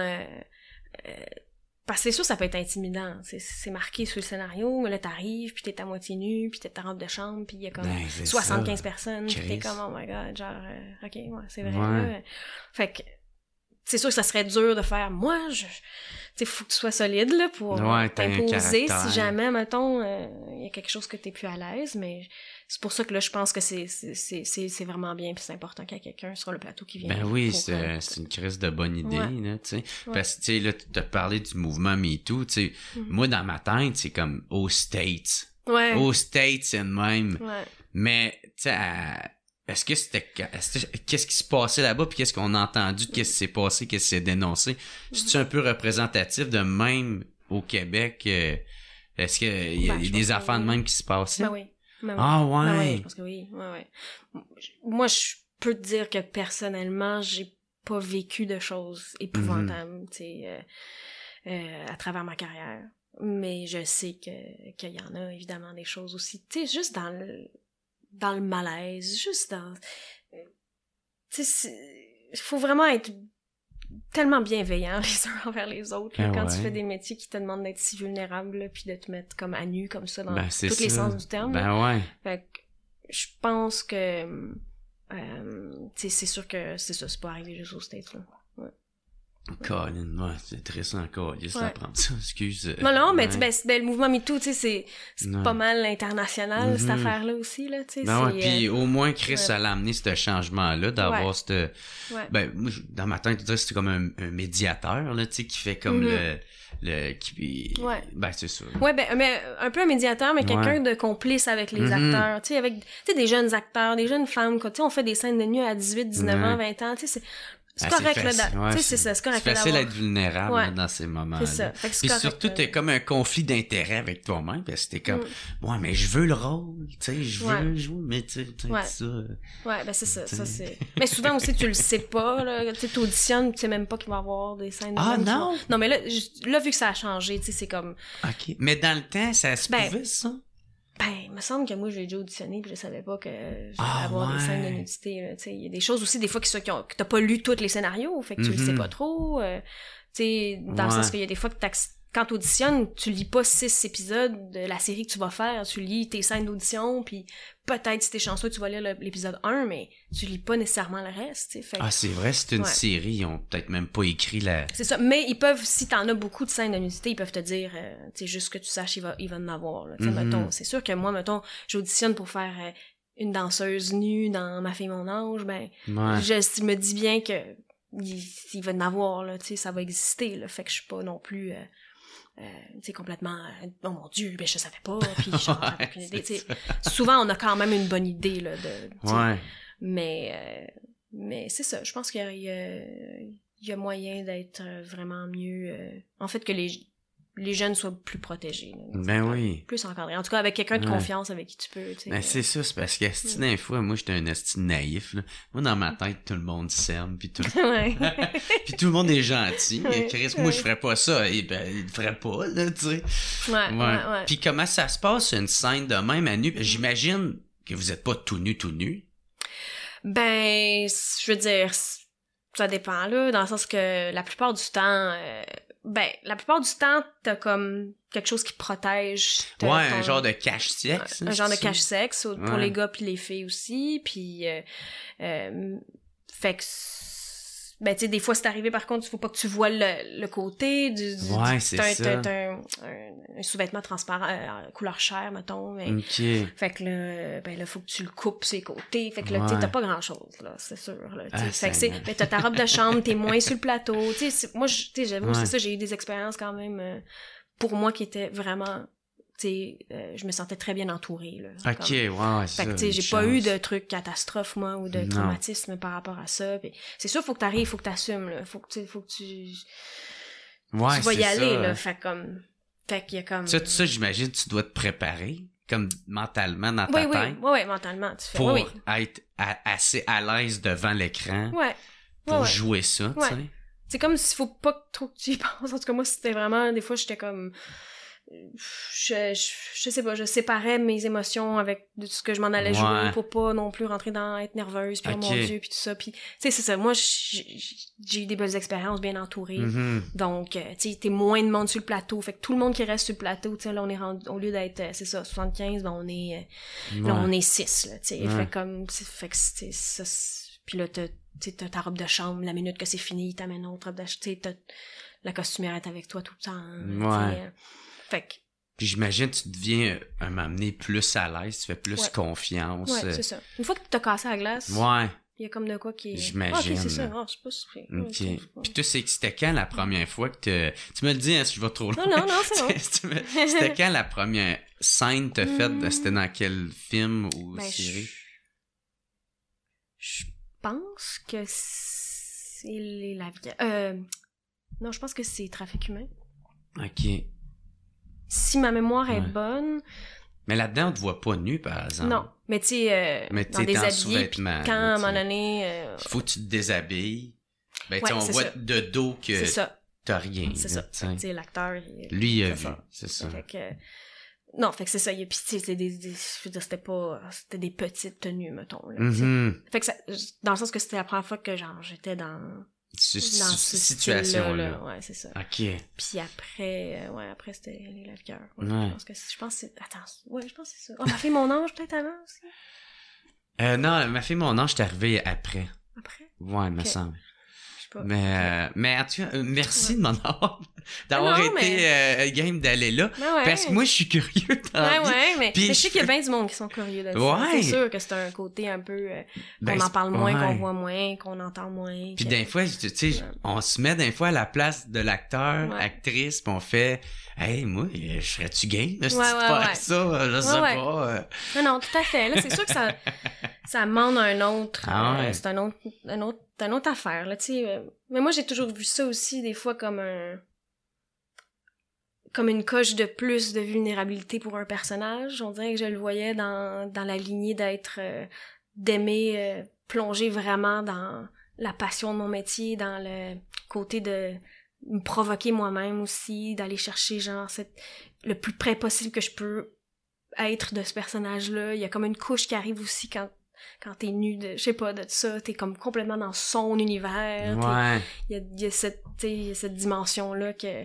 parce que c'est sûr, ça peut être intimidant. C'est marqué sur le scénario, mais là, t'arrives, puis t'es à moitié nu, puis t'es ta robe de chambre, puis il y a comme 75 personnes, puis t'es comme, oh my god, genre, OK, c'est vrai. Là. Fait que, c'est sûr que ça serait dur de faire, moi, tu sais, faut que tu sois solide, là, pour t'imposer si jamais, mettons, il y a quelque chose que t'es plus à l'aise, mais c'est pour ça que là, je pense que c'est vraiment bien, puis c'est important qu'il y ait quelqu'un sur le plateau qui vienne. Ben oui, c'est une crise de bonne idée, là, tu sais. Parce que, tu sais, là, tu as parlé du mouvement MeToo, tu sais. Moi, dans ma tête, c'est comme aux States. Aux States, c'est le même. Mais, tu sais, est-ce que qu'est-ce qui se passait là-bas, puis qu'est-ce qu'on a entendu, qu'est-ce qui s'est passé, qu'est-ce qui s'est dénoncé? C'est-tu un peu représentatif de même au Québec? Est-ce qu'il y a des affaires de même qui se passaient? Ben oui. Ah ouais? Ben oui, je pense que oui. Ouais. Moi, je peux te dire que personnellement, j'ai pas vécu de choses épouvantables, tu sais, à travers ma carrière. Mais je sais qu'il y en a évidemment des choses aussi, tu sais, juste dans le malaise, juste dans... Tu sais, il faut vraiment être tellement bienveillant les uns envers les autres là, quand tu fais des métiers qui te demandent d'être si vulnérable là, puis de te mettre comme à nu comme ça dans tous les sens du terme. Fait que je pense que tu sais, c'est sûr que c'est ça, c'est pas arrivé juste aux States là. Colin, c'est intéressant encore. Juste d'apprendre ça, excuse. Non, mais le mouvement MeToo, tu sais, c'est pas mal international, cette affaire-là aussi, là, tu sais. Non, puis au moins, Chris, ça l'a amené ce changement-là, d'avoir cette... Ben, moi, dans ma tête, je dirais que c'était comme un médiateur, là, tu sais, qui fait comme ben, c'est ça. Ouais, ben, mais un peu un médiateur, mais quelqu'un de complice avec les acteurs, tu sais, avec, tu sais, des jeunes acteurs, des jeunes femmes, tu sais, on fait des scènes de nu à 18, 19 ans, 20 ans, tu sais, c'est correct, là. Tu sais, c'est ça, c'est correct. C'est facile d'être vulnérable dans ces moments-là. C'est ça. Puis surtout, t'as comme un conflit d'intérêt avec toi-même, parce que t'es comme, ouais, mais je veux le rôle, tu sais, je veux jouer, mais tu sais, ça. Ouais, ben c'est ça, c'est... Mais souvent aussi, tu le sais pas, là, tu sais, t'auditionnes, tu sais même pas qu'il va y avoir des scènes de Ah, non? Non, mais là, vu que ça a changé, tu sais, c'est comme... OK. Mais dans le temps, ça se pouvait, ça? Ben, il me semble que moi, je l'ai déjà auditionné puis je savais pas que j'allais avoir des scènes de nudité, là. Tu sais, il y a des choses aussi, des fois, que t'as pas lu tous les scénarios, fait que tu le sais pas trop. Tu sais, dans le sens qu'il y a des fois que quand t'auditionnes, tu lis pas 6 épisodes de la série que tu vas faire, tu lis tes scènes d'audition, puis peut-être, si t'es chanceux, tu vas lire l'épisode 1, mais tu lis pas nécessairement le reste, tu sais. Fait... c'est vrai, c'est une série, ils ont peut-être même pas écrit la... C'est ça, mais ils peuvent, si t'en as beaucoup de scènes de nudité, ils peuvent te dire, tu sais, juste que tu saches, il va en avoir, là. Tu sais, mettons, c'est sûr que moi, mettons, j'auditionne pour faire une danseuse nue dans Ma fille, mon ange, ben, je me dis bien que il va en avoir, là, tu sais, ça va exister, là, fait que je suis pas non plus... tu sais, complètement oh mon Dieu, ben je savais pas, puis j'avais aucune idée, tu sais. Souvent on a quand même une bonne idée là de mais c'est ça, je pense qu'il y a moyen d'être vraiment mieux en fait que les jeunes soient plus protégés là, ben oui, plus encadrés, en tout cas avec quelqu'un de confiance avec qui tu peux, tu sais. Ben c'est ça, c'est parce que des fois moi j'étais un esti naïf là. Moi dans ma tête tout le monde s'aime puis tout puis tout le monde est gentil. Chris, moi je ferais pas ça, et ben il le ferait pas là, tu sais. Ouais. Puis comment ça se passe une scène de même à nu? J'imagine que vous êtes pas tout nu. Ben je veux dire ça dépend là, dans le sens que la plupart du temps t'as comme quelque chose qui protège un genre de cache-sexe. Un genre de cache-sexe pour les gars puis les filles aussi, puis fait que ben tu sais des fois c'est arrivé par contre il faut pas que tu vois le côté c'est ça. T'as un sous-vêtement transparent couleur chair mettons, mais fait que là faut que tu le coupes ses côtés, fait que là t'as pas grand chose là, c'est sûr là, fait que mais t'as ta robe de chambre, t'es moins sur le plateau, tu sais moi j'avoue c'est ça, j'ai eu des expériences quand même pour moi qui étaient vraiment je me sentais très bien entourée là. C'est fait que tu sais j'ai pas eu de trucs catastrophes moi ou de traumatisme par rapport à ça. Puis, c'est sûr faut que t'arrives, faut que t'assumes là, faut que tu vas y aller là, fait qu'il y a comme ça j'imagine tu dois te préparer comme mentalement dans ta tête. Oui, mentalement tu fais pour être assez à l'aise devant l'écran. Pour jouer ça, tu sais. C'est comme s'il faut pas trop que tu y penses. En tout cas moi c'était vraiment des fois j'étais comme je sais pas, je séparais mes émotions avec de ce que je m'en allais jouer pour pas non plus rentrer dans être nerveuse puis oh mon Dieu puis tout ça, puis tu sais c'est ça, moi j'ai eu des belles expériences bien entourées, donc tu sais t'es moins de monde sur le plateau, fait que tout le monde qui reste sur le plateau, tu sais là on est rendu, au lieu d'être c'est ça 75, ben on est là on est 6 là, tu sais, fait que c'est ça, puis là t'as ta robe de chambre, la minute que c'est fini t'amènes une autre robe de chambre, tu sais la costumière est avec toi tout le temps, fait que... Puis j'imagine tu deviens un moment donné plus à l'aise, tu fais plus confiance. Ouais, c'est ça. Une fois que t'as cassé la glace, il y a comme de quoi qui... J'imagine. Ok, c'est ça. C'est pas super. Puis tu sais que c'était quand la première fois que tu me le dis, si je vais trop loin. Non, c'est bon. C'était quand la première scène t'as faite? C'était dans quel film ou série? Je pense que c'est les Lavières. Non, je pense que c'est Trafic humain. OK. Si ma mémoire est bonne... Mais là-dedans, on te voit pas nu, par exemple. Non, mais tu sais, dans des habillés, quand, à un moment donné... Il faut que tu te déshabilles. Ben, tu sais, on voit de dos que t'as rien. C'est ça. Tu sais, l'acteur... Lui, il a vu, c'est ça. Fait que... Non, fait que c'est ça. Puis, tu sais, je veux dire, c'était des petites tenues, mettons. Là, fait que ça, dans le sens que c'était la première fois que, genre, j'étais dans cette situation-là. Ouais, c'est ça. OK. Puis après, après c'était les lave-cœurs. Je pense que c'est... Attends, je pense que c'est ça. Oh, Ma fille, mon ange, peut-être avant aussi? Non, Ma fille, mon ange, t'es arrivé après. Après? Ouais, il me semble. Mais en tout cas, merci de m'en d'avoir été game d'aller là. Parce que moi, je suis curieux mais je sais qu'il y a bien du monde qui sont curieux de ça. C'est sûr que c'est un côté un peu qu'on en parle moins, qu'on voit moins, qu'on entend moins. Puis des fois, tu sais, on se met des fois à la place de l'acteur, actrice, puis on fait hey, moi, je serais-tu game de faire ça? Je sais pas. Non, tout à fait. Là, c'est sûr que ça demande un autre... c'est une autre affaire, là, tu sais. Mais moi, j'ai toujours vu ça aussi, des fois, comme une coche de plus de vulnérabilité pour un personnage. On dirait que je le voyais dans la lignée d'aimer plonger vraiment dans la passion de mon métier, dans le côté de me provoquer moi-même aussi, d'aller chercher, genre, le plus près possible que je peux être de ce personnage-là. Il y a comme une couche qui arrive aussi quand t'es nu de, je sais pas, de ça, t'es comme complètement dans son univers. Ouais. Il y a cette dimension-là que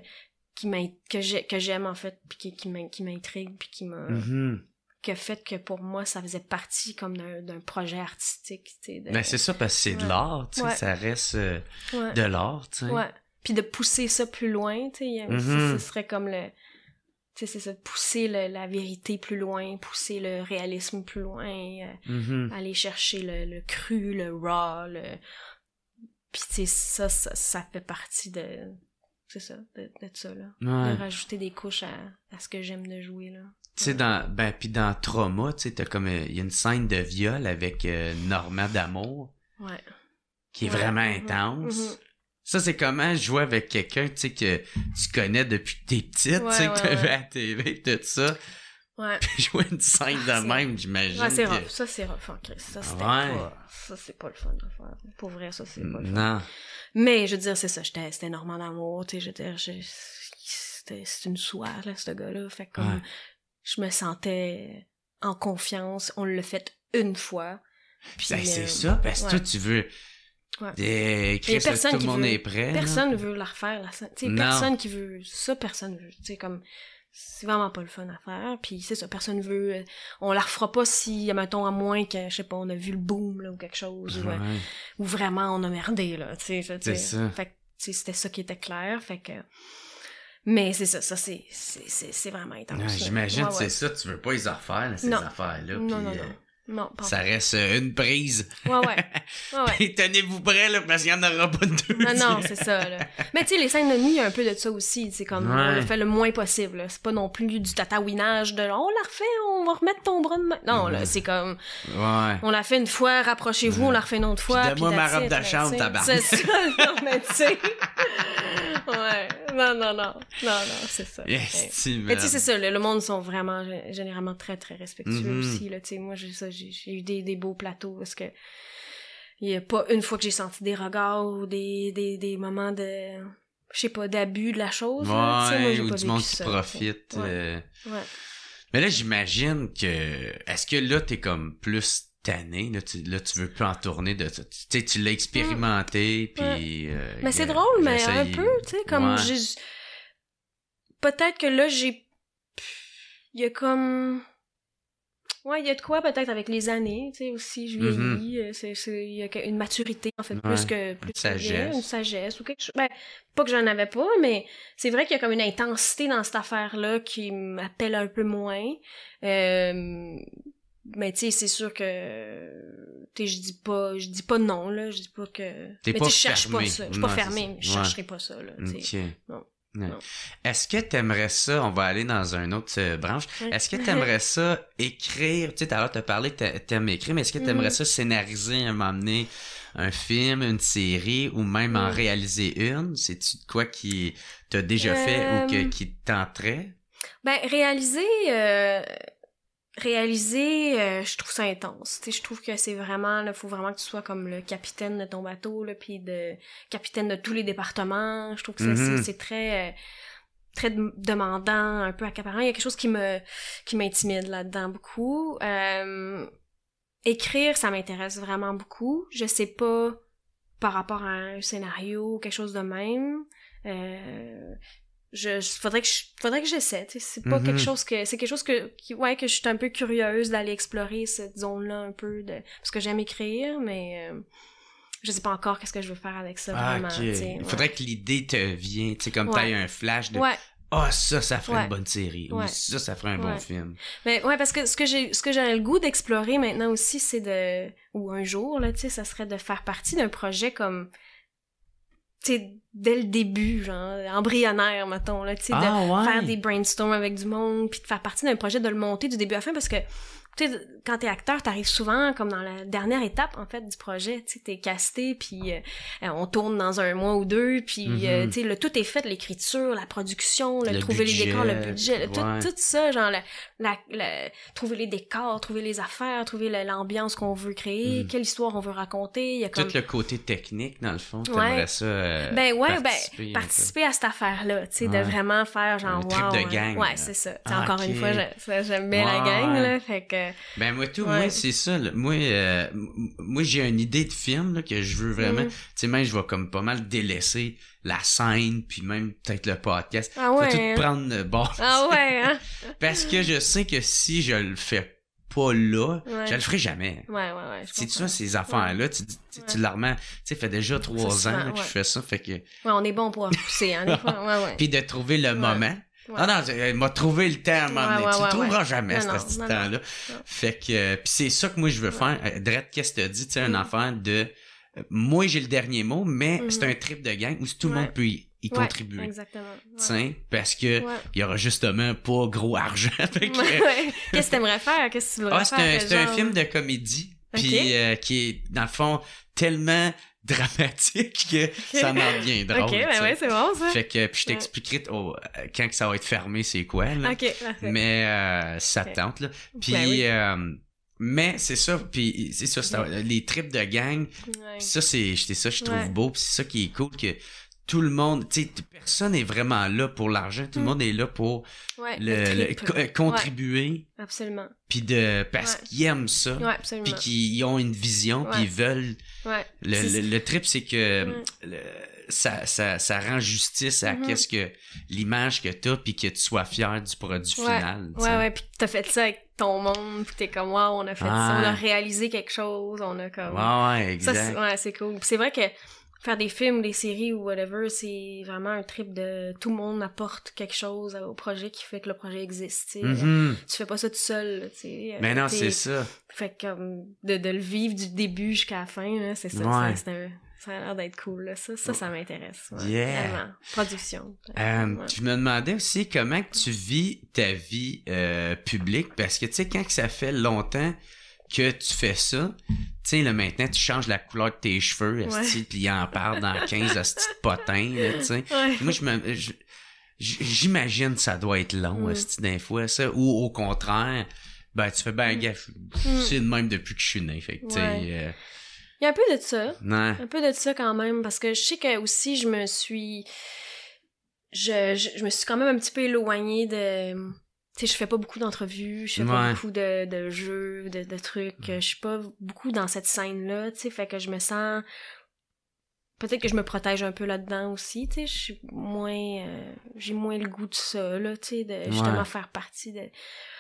j'aime, en fait, puis qui m'intrigue, puis qui m'a... qui a fait que pour moi, ça faisait partie comme d'un projet artistique, tu sais. Ben, c'est ça, parce que c'est de l'art, tu sais, ça reste de l'art, tu sais. Ouais. Puis de pousser ça plus loin, tu sais, ce serait comme le... Tu sais, c'est ça, pousser la vérité plus loin, pousser le réalisme plus loin, aller chercher le cru, le raw, puis tu sais, ça fait partie de... C'est ça, de ça, là. De rajouter des couches à ce que j'aime de jouer, là. Tu sais, puis dans Trauma, tu sais, t'as comme, il y a une scène de viol avec Normand d'Amour. Ouais. Qui est vraiment intense. Ça, c'est comment jouer avec quelqu'un, tu sais, que tu connais depuis que t'es petite, tu sais, que t'as vu à la TV, tout ça. Ouais. Puis jouer une scène de même, j'imagine. Ouais, c'est rough. Ça, c'est rough, Chris. Ça, c'était pas... Ça, c'est pas le fun à faire. Pour vrai, ça, c'est pas le fun. Non. Mais, je veux dire, c'est ça. C'était Normand d'Amour, tu sais, c'était une soie, là, ce gars-là. Fait que comme, je me sentais en confiance. On l'a fait une fois. Puis, c'est ça, parce que toi, tu veux... Ouais. Personne tout le monde est prêt. Personne ne veut la refaire, la scène. Tu sais, personne qui veut ça, personne veut. Tu sais, comme, c'est vraiment pas le fun à faire. Puis c'est ça, personne veut. On la refera pas si, mettons, à moins que, je sais pas, on a vu le boom, là, ou quelque chose, ou vraiment on a merdé, là. Tu sais, c'est ça. Fait que, tu sais, c'était ça qui était clair. Fait que. Mais c'est ça, c'est vraiment intense. Ouais, j'imagine que c'est ça, tu veux pas les refaire, ces affaires-là. Non. Non, ça reste une prise. Ouais. Et tenez-vous prêts, là, parce qu'il y en aura pas de deux. Non, c'est ça, là. Mais tu sais, les scènes de nuit, il y a un peu de ça aussi. C'est comme, on le fait le moins possible, là. C'est pas non plus du tatouinage de, on la refait, on va remettre ton bras de main. Non, là, c'est comme, on l'a fait une fois, rapprochez-vous, on la refait une autre fois. Puis donne-moi ma robe de chambre, tabarnak. C'est ça, non, mais tu sais. Ouais. Non, c'est ça. Yes, mais tu sais, c'est ça, le monde sont vraiment, généralement très, très respectueux aussi, là. Tu sais, moi, j'ai eu des beaux plateaux parce que il y a pas une fois que j'ai senti des regards ou des moments de, je sais pas, d'abus de la chose. Ouais, là, moi, ou du monde qui profite. Mais là, j'imagine que, est-ce que là, t'es comme plus tanné, là, tu veux plus en tourner de ça. Tu sais, tu l'as expérimenté, puis... mais c'est drôle, mais un peu, tu sais, comme peut-être que là, il y a comme... Ouais, il y a de quoi peut-être avec les années, tu sais, aussi, je vieillis, il y a une maturité, en fait, plus que une sagesse ou quelque chose. Ben, pas que j'en avais pas, mais c'est vrai qu'il y a comme une intensité dans cette affaire-là qui m'appelle un peu moins. Mais tu sais, c'est sûr que tu sais, je dis pas non là, je dis pas que mais tu cherches pas ça, je suis pas fermée, mais je chercherai pas ça là, tu sais. Non. Est-ce que t'aimerais ça, on va aller dans une autre branche, est-ce que t'aimerais ça écrire, tu sais, tout à l'heure t'as parlé que t'aimes écrire, mais est-ce que t'aimerais ça scénariser, un moment donné, un film, une série, ou même en réaliser une? C'est-tu de quoi qui t'as déjà fait ou qui te tenterait? Ben, réaliser, je trouve ça intense. Tu sais, je trouve que c'est vraiment, là, faut vraiment que tu sois comme le capitaine de ton bateau, là, puis capitaine de tous les départements. Je trouve que c'est très, très demandant, un peu accaparant. Il y a quelque chose qui m'intimide là-dedans beaucoup. Écrire, ça m'intéresse vraiment beaucoup. Je sais pas par rapport à un scénario ou quelque chose de même. Faudrait que j'essaie, tu sais, c'est pas quelque chose que je suis un peu curieuse d'aller explorer cette zone-là un peu parce que j'aime écrire, mais je sais pas encore qu'est-ce que je veux faire avec ça vraiment, tu sais. Il faudrait que l'idée te vienne, tu sais, comme t'as eu un flash de ça ferait une bonne série, ou ça ferait un bon film. Mais parce que ce que j'aurais le goût d'explorer maintenant aussi, c'est ou un jour là, tu sais, ça serait de faire partie d'un projet comme, tu sais, dès le début, genre, embryonnaire, mettons, là, tu sais, faire des brainstorms avec du monde, puis de faire partie d'un projet, de le monter du début à la fin, parce que tu sais, quand t'es acteur, t'arrives souvent comme dans la dernière étape, en fait, du projet. Tu sais, t'es casté, puis on tourne dans 1 mois ou 2, puis tu sais, tout est fait, l'écriture, la production, trouver budget, les décors, le budget, tout ça, genre, trouver les décors, trouver les affaires, trouver l'ambiance qu'on veut créer, quelle histoire on veut raconter. Il y a comme... Tout le côté technique, dans le fond, t'aimerais ça participer à cette affaire-là, tu sais, de vraiment faire genre, le trip de gang. Ouais, c'est ça. Encore une fois, j'aime bien la gang, là, fait que... Ben moi c'est ça là. Moi j'ai une idée de film là, que je veux vraiment, tu sais, même je vais comme pas mal délaisser la scène puis même peut-être le podcast. Faut tout prendre le bord. Parce que je sais que si je le fais pas là, je le ferai jamais. C'est ça, ces affaires-là, tu la remets, tu sais, fait déjà 3 ans que je fais ça, fait que... Ouais, on est bon pour pousser, hein, des fois, Puis de trouver le moment. Ah non, il m'a trouvé le temps à m'emmener. Tu le trouveras jamais, ce temps-là. Non. Fait que, pis c'est ça que moi je veux faire. Drette, qu'est-ce que t'as dit? Tu sais, une affaire de, moi j'ai le dernier mot, mais c'est un trip de gang où tout le monde peut y contribuer. Exactement. Tiens, parce que il y aura justement pas gros argent. Fait que, qu'est-ce que t'aimerais faire? Qu'est-ce que tu voudrais faire? C'est un film de comédie. Puis qui est, dans le fond, tellement dramatique que ça m'en vient drôle. Ok, ben c'est bon, ça. Fait que, puis je t'expliquerai quand que ça va être fermé, c'est quoi, là. Ok, parfait. Mais, ça te tente, là. Puis, mais c'est ça, puis c'est ça, les trips de gang, pis ça, c'est ça, je trouve beau, pis c'est ça qui est cool, que tout le monde, tu sais, personne est vraiment là pour l'argent, tout le monde est là pour contribuer. Absolument. Puis parce qu'ils aiment ça, puis qu'ils ont une vision, puis ils veulent. Le trip, c'est que ça rend justice à qu'est-ce que l'image que t'as, puis que tu sois fier du produit final. Puis t'as fait ça avec ton monde, puis t'es comme wow, on a fait ça, on a réalisé quelque chose, on a comme. Exact. Ça, c'est cool. Puis c'est vrai que faire des films, des séries ou whatever, c'est vraiment un trip de tout le monde apporte quelque chose au projet qui fait que le projet existe, tu sais. Tu fais pas ça tout seul, tu sais. Mais non, c'est ça. Fait que comme de le vivre du début jusqu'à la fin, là, c'est ça. Ça a l'air d'être cool, là. Ça m'intéresse. Vraiment. Production. Je me demandais aussi comment que tu vis ta vie publique, parce que tu sais, quand que ça fait longtemps que tu fais ça, tu sais, là, maintenant, tu changes la couleur de tes cheveux, puis il en parle dans 15 hosties de potins, là, tu sais. Moi, j'imagine que ça doit être long, des fois, ça. Ou au contraire, ben, tu fais, gaffe, c'est le même depuis que je suis né, fait que, tu sais... Il y a un peu de ça. Un peu de ça, quand même, parce que je sais que aussi, je me suis quand même un petit peu éloignée de... Tu sais, je fais pas beaucoup d'entrevues, je fais pas beaucoup de jeux, de trucs, je suis pas beaucoup dans cette scène-là, tu sais, fait que je me sens... Peut-être que je me protège un peu là-dedans aussi, tu sais, je suis moins... j'ai moins le goût de ça, là, tu sais, de justement faire partie de...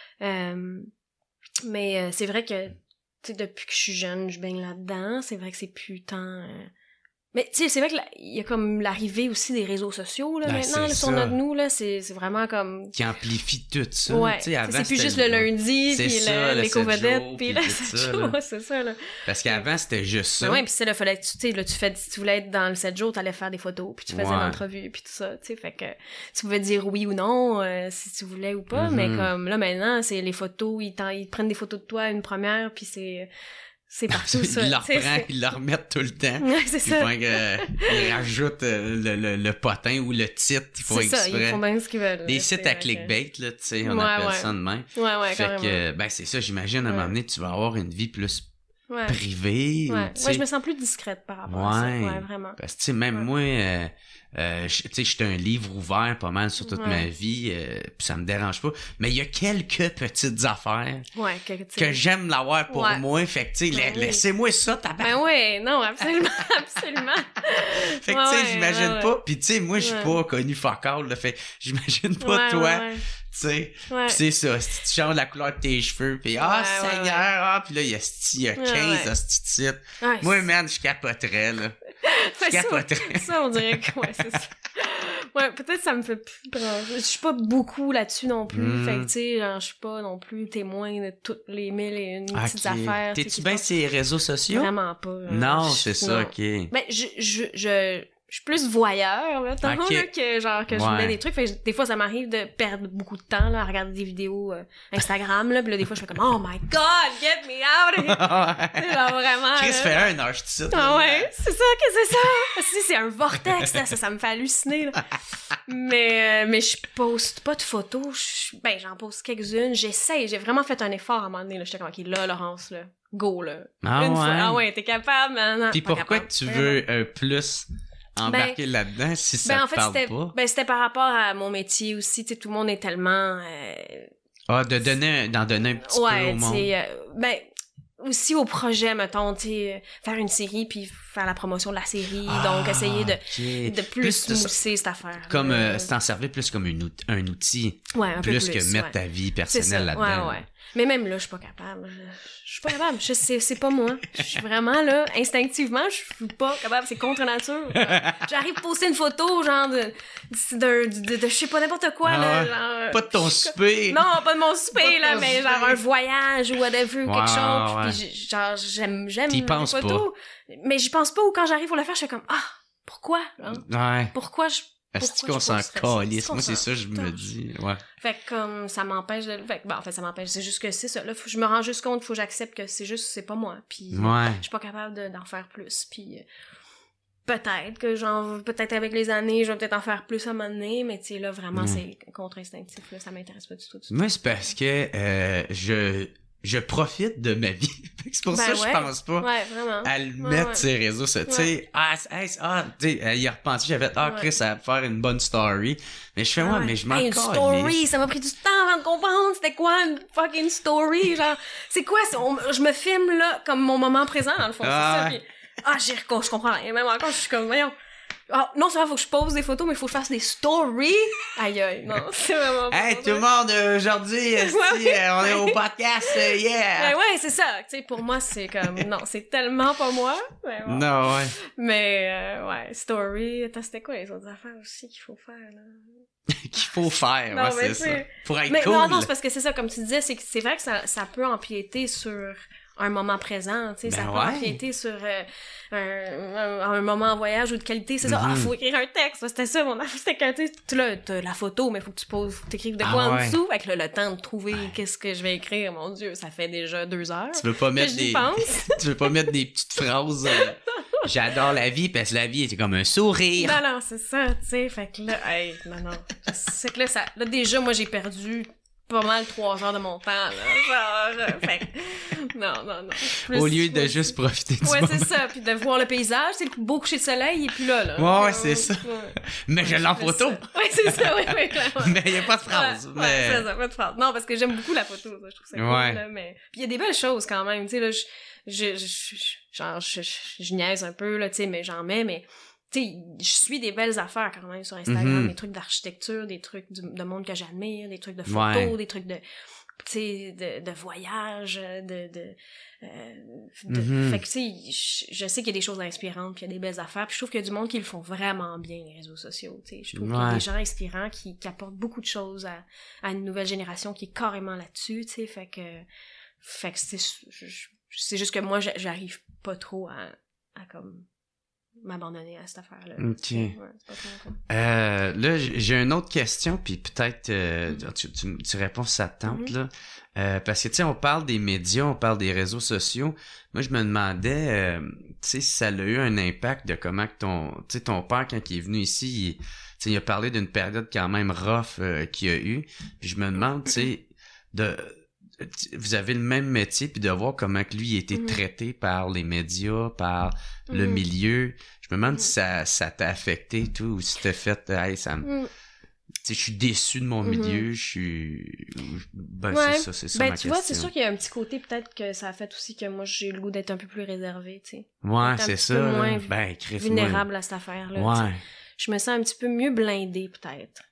mais c'est vrai que, tu sais, depuis que je suis jeune, je baigne là-dedans, c'est vrai que c'est plus tant... Mais tu sais, c'est vrai que il y a comme l'arrivée aussi des réseaux sociaux là maintenant là, sur nous là, c'est vraiment comme qui amplifie tout ça. Avant, c'est plus juste le lundi puis l'éco-vedette puis là c'est ça là. Parce qu'avant c'était juste ça. Ouais, puis c'est là fallait tu sais là si tu voulais être dans le 7 jours, t'allais faire des photos puis tu faisais l'entrevue puis tout ça, tu sais, fait que tu pouvais dire oui ou non si tu voulais ou pas, mais comme là maintenant, c'est les photos, ils te prennent des photos de toi une première puis c'est partout ça. Ils la reprennent, ils la remettent tout le temps. C'est ça. Ils rajoutent le potin ou le titre. Ils font exprès. C'est ça, ils font bien ce qu'ils veulent. Des sites à clickbait, là, tu sais, on appelle ça de même. Fait que, c'est ça, j'imagine, à un moment donné, tu vas avoir une vie plus privée. Je me sens plus discrète par rapport à ça. Ouais, vraiment. Parce que, tu sais, même moi, tu sais, j'étais un livre ouvert pas mal sur toute ma vie, pis ça me dérange pas. Mais il y a quelques petites affaires que j'aime l'avoir pour moi. Fait que, tu sais, laissez-moi ça, tabac. Non, absolument, absolument. Fait que, tu sais, j'imagine pas. Pis, tu sais, moi, je suis pas connu fuck all, là. Fait j'imagine pas toi. Tu sais, pis c'est ça, si tu changes la couleur de tes cheveux, pis Seigneur, pis là, il y a 15 hosties. Moi, man, je capoterais, là. Ça, on dirait que, c'est ça. Peut-être ça me fait plus... Je suis pas beaucoup là-dessus non plus. Fait que, tu sais, genre, je suis pas non plus témoin de toutes les 1001 petites affaires. T'es-tu bien ces réseaux sociaux? Vraiment pas. Non, c'est ça, OK. Ben, je je suis plus voyeur, là, tant Okay. là, que genre que je mets des trucs. Fait que des fois, ça m'arrive de perdre beaucoup de temps là, à regarder des vidéos Instagram, là, pis là, des fois, je fais comme « Oh my God, get me out of here! » C'est genre vraiment... Chris fait un heure, je te cite. Ah ouais, c'est ça que c'est ça! C'est un vortex, là, ça me fait halluciner, là. Mais je poste pas de photos. Ben, j'en poste quelques-unes. J'essaye. J'ai vraiment fait un effort à un moment donné, là. J'étais comme « OK, là, Laurence, là, go, là. » Une fois. Ah ouais, t'es capable, non, Puis pourquoi capable. Tu veux plus... embarquer là-dedans si ça te parle pas? C'était par rapport à mon métier aussi, tu sais, tout le monde est tellement... d'en donner un petit peu au monde. Aussi au projet, mettons, tu sais, faire une série puis faire la promotion de la série, donc essayer de plus mousser cette affaire. Comme t'en servir plus comme un outil. Ouais, un plus peu que mettre ta vie personnelle là-dedans. Ouais. Mais même là, je suis pas capable. Je suis pas capable. C'est pas moi. Je suis vraiment là, instinctivement, je suis pas capable. C'est contre nature. J'arrive à poster une photo, genre de je sais pas, n'importe quoi, là. Genre, pas de ton souper. Non, pas de mon souper, là, mais genre un voyage ou whatever, quelque chose. Ouais. Puis genre, j'aime T'y penses les photos. Pas. Mais j'y pense pas, ou quand j'arrive pour le faire, je suis comme, pourquoi? Hein? Ouais. Pourquoi je... Est-ce qu'on s'en calisse? Moi, c'est ça, je me dis. Ouais. Fait que comme ça m'empêche de... en fait, ça m'empêche. C'est juste que c'est ça. Là, je me rends juste compte, faut que j'accepte que c'est pas moi. Puis je suis pas capable d'en faire plus. Puis peut-être que peut-être avec les années, je vais peut-être en faire plus à un moment donné, mais tu sais, là, vraiment, c'est contre-instinctif. Là, ça m'intéresse pas du tout. Moi, c'est parce que je profite de ma vie. C'est pour ça que je pense pas à le mettre sur les réseaux. Tu sais, il a repenti, j'avais Chris, ça va faire une bonne story. Mais je fais, mais je m'en une story, ça m'a pris du temps avant de comprendre c'était quoi une fucking story. Genre, c'est quoi, je me filme là comme mon moment présent, dans le fond. C'est ça, puis, je comprends rien. Même encore, je suis comme, voyons. Non seulement faut que je pose des photos, mais il faut que je fasse des stories. Aïe, non, c'est vraiment pas tout le monde, aujourd'hui, on est au podcast, yeah! Ouais, c'est ça. Tu sais, pour moi, c'est comme, non, c'est tellement pas moi. Mais bon. Non, ouais. Mais, story, c'était quoi les autres affaires aussi qu'il faut faire, là? Qu'il faut faire, non, c'est ça. Pour être cool. Non, c'est parce que c'est ça, comme tu disais, c'est vrai que ça peut empiéter sur un moment présent, tu sais, ça peut empiéter sur un moment en voyage ou de qualité, c'est ça. Faut écrire un texte, c'était ça mon affaire, c'était que tu là, t'as la photo, mais faut que t'écrives de quoi en dessous, avec le temps de trouver qu'est-ce que je vais écrire, mon Dieu, ça fait déjà 2 heures. Tu veux pas mettre tu veux pas mettre des petites phrases j'adore la vie parce que la vie c'est comme un sourire. Non, c'est ça, tu sais, fait que là, non. C'est que là, déjà, moi, j'ai perdu pas mal 3 heures de mon temps, là, genre, fait non. Au lieu de juste profiter du moment. C'est ça, puis de voir le paysage, c'est le beau coucher de soleil, et puis là. Ouais, c'est ça. Mais je l'ai en photo. Ouais, c'est ça, clairement. Mais il y a pas de phrase. Ouais, c'est ça, pas de phrase. Non, parce que j'aime beaucoup la photo, ça, je trouve ça cool, là, mais... Puis il y a des belles choses, quand même, tu sais, là, je niaise un peu, là, tu sais, mais j'en mets, mais... Tu sais, je suis des belles affaires quand même sur Instagram, des trucs d'architecture, des trucs de monde que j'admire, des trucs de photos, des trucs de, tu sais, de voyage, fait que tu sais, je sais qu'il y a des choses inspirantes, puis il y a des belles affaires, puis je trouve qu'il y a du monde qui le font vraiment bien, les réseaux sociaux, tu sais. Je trouve qu'il y a des gens inspirants qui apportent beaucoup de choses à une nouvelle génération qui est carrément là-dessus, tu sais, fait que c'est juste que moi, j'arrive pas trop à comme m'abandonner à cette affaire-là. OK. C'est pas trop là, j'ai une autre question, puis peut-être tu réponds si ça te tente, là. Parce que, tu sais, on parle des médias, on parle des réseaux sociaux. Moi, je me demandais, tu sais, si ça a eu un impact de comment que ton père, quand il est venu ici, il a parlé d'une période quand même rough qu'il a eu. Puis je me demande, tu sais, vous avez le même métier, puis de voir comment que lui a été traité par les médias, par le milieu. Je me demande si ça t'a affecté, tout, ou si t'as fait, je suis déçu de mon milieu, je suis... c'est ça ma question. Tu vois, c'est sûr qu'il y a un petit côté, peut-être que ça a fait aussi que moi, j'ai eu le goût d'être un peu plus réservé, tu sais. Ouais, c'est ça. Moins vulnérable à cette affaire-là. Ouais. Je me sens un petit peu mieux blindée, peut-être,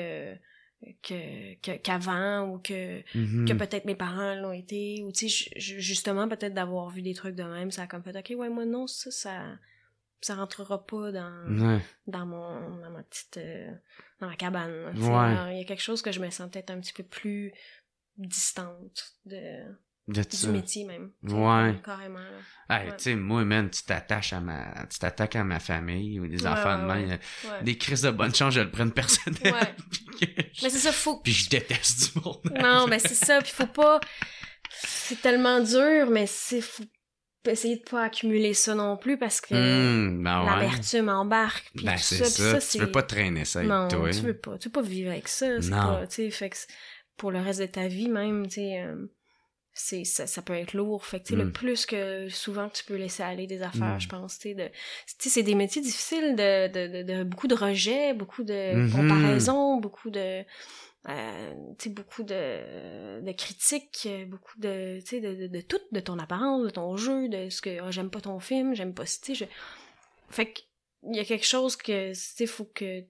qu'avant, ou que peut-être mes parents l'ont été, ou tu sais, justement, peut-être d'avoir vu des trucs de même, ça a comme fait, OK, ouais, moi, non, ça rentrera pas dans ma petite dans ma cabane. Il y a quelque chose que je me sens peut-être un petit peu plus distante de du métier même. Carrément. Hey, tu sais, moi, man, tu t'attaques à ma famille ou des enfants de même. Des crises de bonne chance, je le prenne personnel. Mais c'est ça, Puis je déteste du monde. Non, mais c'est ça, puis faut pas... C'est tellement dur, mais faut essayer de pas accumuler ça non plus parce que l'amertume embarque. Puis c'est ça. Tu veux pas traîner ça avec toi. Non, tu veux pas vivre avec ça. C'est pas, tu sais, fait que pour le reste de ta vie même, tu sais, ça peut être lourd. Fait que, tu sais, le plus que souvent tu peux laisser aller des affaires, je pense, tu sais, c'est des métiers difficiles de beaucoup de rejets, beaucoup de comparaisons, beaucoup de... beaucoup de critiques, beaucoup de, tu sais, de tout, de ton apparence, de ton jeu, de ce que j'aime pas ton film, j'aime pas tu sais, fait que il y a quelque chose que, tu sais, faut que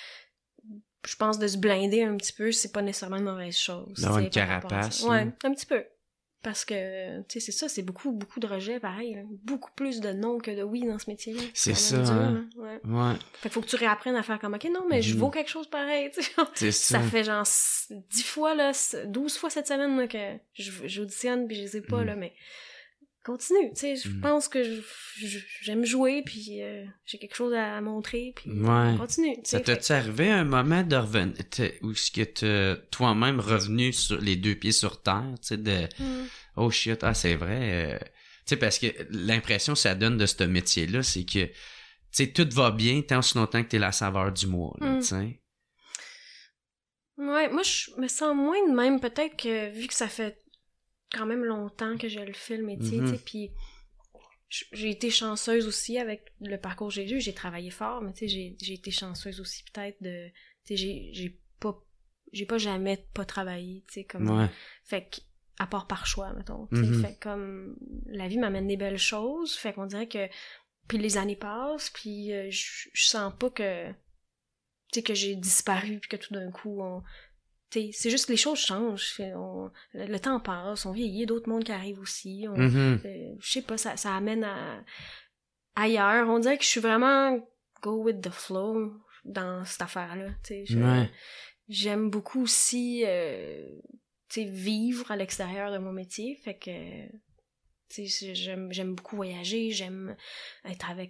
je pense de se blinder un petit peu, c'est pas nécessairement une mauvaise chose. D'avoir une carapace. Ouais, un petit peu. Parce que, tu sais, c'est ça, c'est beaucoup de rejets, pareil. Là. Beaucoup plus de non que de oui dans ce métier-là. C'est ça, hein? Ouais. Fait qu'il faut que tu réapprennes à faire comme, OK, non, mais je vaux quelque chose pareil, tu sais. C'est ça. Ça fait genre 10 fois, là, 12 fois cette semaine, là, que j'auditionne, puis je sais pas, là, mais continue, tu sais. Je pense que j'aime jouer, puis j'ai quelque chose à montrer, puis continue. Ça t'es-tu arrivé un moment de revenir, où est-ce que t'es toi-même revenu sur les deux pieds sur terre, tu sais, oh shit, c'est vrai, tu sais, parce que l'impression que ça donne de ce métier-là, c'est que, tu sais, tout va bien tant aussi longtemps que t'es la saveur du mois, là, tu sais. Ouais, moi, je me sens moins de même, peut-être que, vu que ça fait quand même longtemps que je le fais, le métier, tu sais, puis j'ai été chanceuse aussi avec le parcours que j'ai eu, j'ai travaillé fort, mais tu sais, j'ai été chanceuse aussi peut-être de, tu sais, j'ai pas jamais pas travaillé, tu sais, comme, fait que, à part par choix, mettons, tu sais, fait comme, la vie m'amène des belles choses, fait qu'on dirait que, puis les années passent, puis je sens pas que, tu sais, que j'ai disparu, puis que tout d'un coup, c'est juste que les choses changent, le temps passe, on vieillit, d'autres mondes qui arrivent aussi, je sais pas, ça amène ailleurs, on dirait que je suis vraiment go with the flow dans cette affaire-là, tu sais, j'aime beaucoup aussi, tu sais, vivre à l'extérieur de mon métier, fait que, tu sais, j'aime beaucoup voyager, j'aime être avec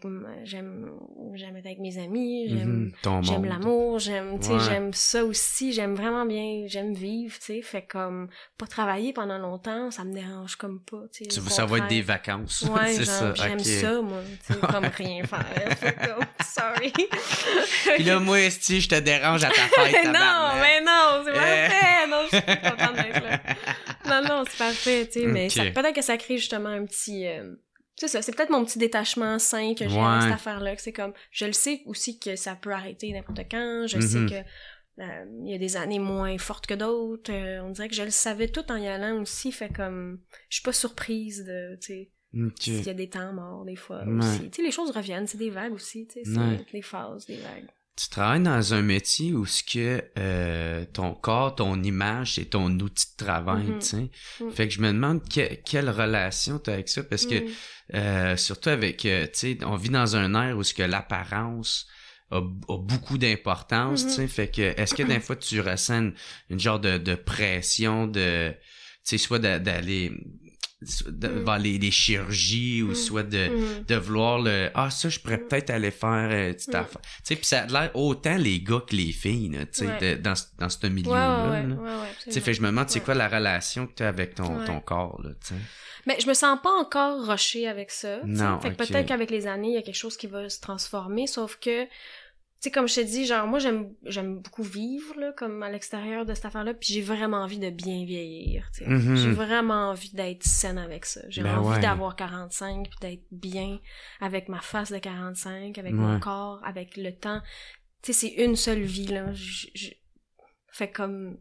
mes amis, j'aime l'amour, tu sais, j'aime ça aussi, j'aime vraiment bien, j'aime vivre, tu sais, fait comme pas travailler pendant longtemps, ça me dérange comme pas, tu sais. Ça va être des vacances. Ouais, c'est ça. J'aime ça, moi, tu sais, comme rien faire. Fait comme, sorry. Puis là, moi, si je te dérange à ta fête, non, mais non, c'est parfait. Non, je suis contente d'être là. Non, c'est parfait, tu sais, mais peut-être que ça crée justement un petit... c'est ça, c'est peut-être mon petit détachement sain que j'ai dans cette affaire-là, que c'est comme... Je le sais aussi que ça peut arrêter n'importe quand, je sais que il y a des années moins fortes que d'autres, on dirait que je le savais tout en y allant aussi, fait comme... Je suis pas surprise de, tu sais... S'il y a des temps morts, des fois, aussi. Tu sais, les choses reviennent, c'est des vagues aussi, tu sais, c'est des phases, des vagues. Tu travailles dans un métier où ce que ton corps, ton image, c'est ton outil de travail, tu sais. Fait que je me demande quelle relation tu as avec ça, parce que surtout avec, tu sais, on vit dans un air où ce que l'apparence a beaucoup d'importance, tu sais. Fait que est-ce que des fois tu ressens une genre de pression de, tu sais, soit d'aller vers les chirurgies ou soit de vouloir ça je pourrais peut-être aller faire petite affaire, tu sais, puis ça a l'air autant les gars que les filles, tu sais, dans ce milieu-là, tu sais, fait je me demande c'est quoi la relation que tu as avec ton corps, là, tu sais. Mais je me sens pas encore rushée avec ça, non, fait que peut-être qu'avec les années il y a quelque chose qui va se transformer, sauf que tu sais, comme je te dis, genre, moi, j'aime beaucoup vivre, là, comme à l'extérieur de cette affaire-là, puis j'ai vraiment envie de bien vieillir, tu sais. J'ai vraiment envie d'être saine avec ça. J'ai envie d'avoir 45, puis d'être bien avec ma face de 45, avec mon corps, avec le temps. Tu sais, c'est une seule vie, là. Fait comme...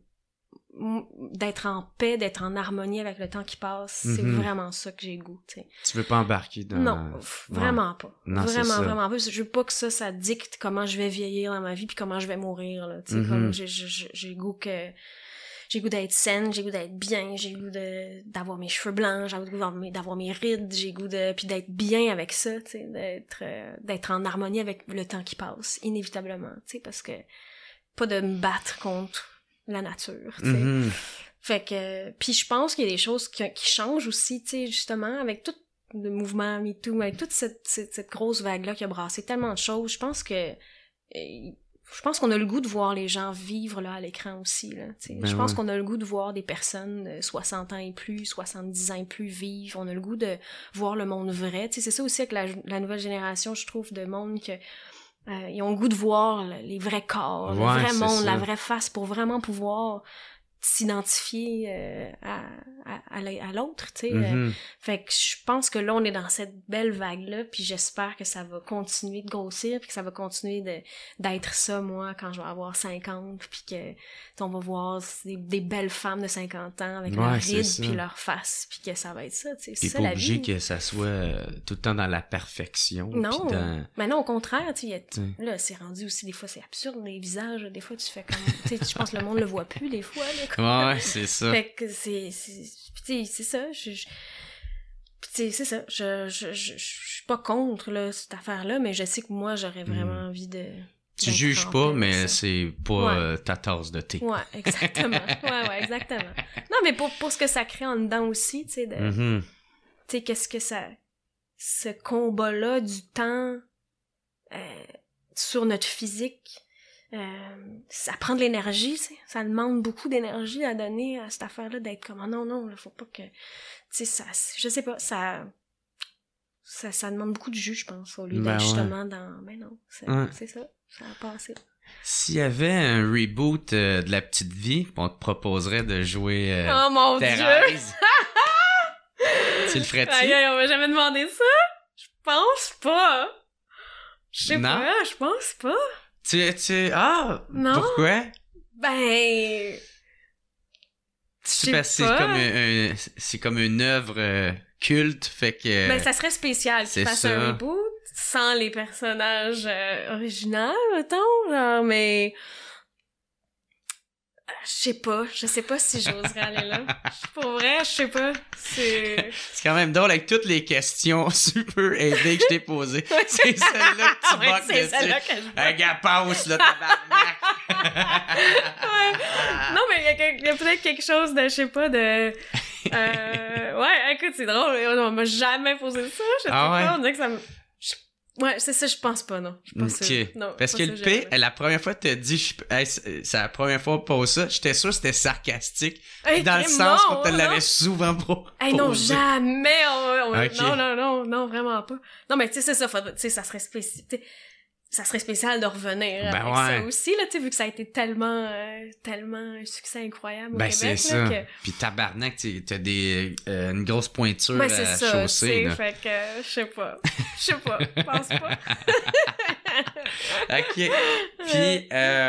d'être en paix, d'être en harmonie avec le temps qui passe, c'est vraiment ça que j'ai le goût, tu sais. Tu veux pas embarquer dans... Non, vraiment pas. Non, vraiment pas. Je veux pas que ça dicte comment je vais vieillir dans ma vie puis comment je vais mourir, là, tu sais, comme j'ai le goût que... J'ai le goût d'être saine, j'ai le goût d'être bien, j'ai le goût d'avoir mes cheveux blancs, j'ai le goût d'avoir mes rides, j'ai le goût puis d'être bien avec ça, tu sais, d'être en harmonie avec le temps qui passe, inévitablement, tu sais, parce que pas de me battre contre la nature, tu sais. Fait que, puis je pense qu'il y a des choses qui changent aussi, tu sais, justement, avec tout le mouvement MeToo, avec toute cette grosse vague-là qui a brassé tellement de choses. Je pense qu'on a le goût de voir les gens vivre là à l'écran aussi, là, tu sais. Je pense qu'on a le goût de voir des personnes de 60 ans et plus, 70 ans et plus vivre. On a le goût de voir le monde vrai. Tu sais, c'est ça aussi avec la nouvelle génération, je trouve, de monde que ils ont le goût de voir les vrais corps, le vrai monde, ça. La vraie face, pour vraiment pouvoir s'identifier à l'autre, tu sais. Fait que je pense que là, on est dans cette belle vague-là, puis j'espère que ça va continuer de grossir, puis que ça va continuer d'être ça, moi, quand je vais avoir 50, puis que on va voir des belles femmes de 50 ans avec leurs rides, puis leur face, puis que ça va être ça, tu sais. C'est pas obligé que ça soit tout le temps dans la perfection. Non, mais non, au contraire, tu sais, là, c'est rendu aussi, des fois, c'est absurde, les visages, des fois, tu fais comme, tu sais, je pense que le monde le voit plus, des fois, là. Ouais, c'est ça. Fait que c'est ça. C'est ça. Je suis pas contre là, cette affaire-là, mais je sais que moi, j'aurais vraiment envie de... Tu juges pas, mais c'est pas ta tasse de thé. Ouais, exactement. ouais, exactement. Non, mais pour ce que ça crée en dedans aussi, tu sais, tu sais, qu'est-ce que ça... Ce combat-là du temps sur notre physique... ça prend de l'énergie, tu sais. Ça demande beaucoup d'énergie à donner à cette affaire-là d'être comme non, il faut pas que, tu sais, ça, je sais pas, ça demande beaucoup de jus, je pense, au lieu d'être justement dans, non, c'est ça a passé. S'il y avait un reboot de La Petite Vie, on te proposerait de jouer oh mon Thérèse. Dieu! Tu le ferais-tu? On m'a jamais demandé ça. Je pense pas. Je sais pas, je pense pas. Non. Pourquoi? Ben... C'est parce que c'est comme une œuvre culte, fait que... Ben, ça serait spécial qu'il fasse un reboot sans les personnages originaux, mettons, genre, mais... Je sais pas si j'oserais aller là. Pour vrai, je sais pas. C'est quand même drôle avec toutes les questions super aidées que je t'ai posées. C'est celle-là que tu moques dessus. C'est celle-là que je moque. Un gars passe, là, tabarnak. Non, mais il y a peut-être quelque chose de, je sais pas, de... ouais, écoute, c'est drôle. On m'a jamais posé ça. Je sais pas, on dirait que ça me... Ouais, c'est ça, je pense pas, non. Je pense que... Non, parce que le P, la première fois que t'as dit, c'est la première fois qu'on pose ça, j'étais sûr que c'était sarcastique. Dans le sens qu'on te l'avait souvent posé. Non, jamais! Non, vraiment pas. Non, mais tu sais, c'est ça, tu sais, ça serait spécial de revenir avec ça aussi, là, tu sais, vu que ça a été tellement un succès incroyble au Québec. C'est ça. Là, que... Puis tabarnak, t'as une grosse pointure à chausser. Fait que, je sais pas, je pense pas. OK. Puis,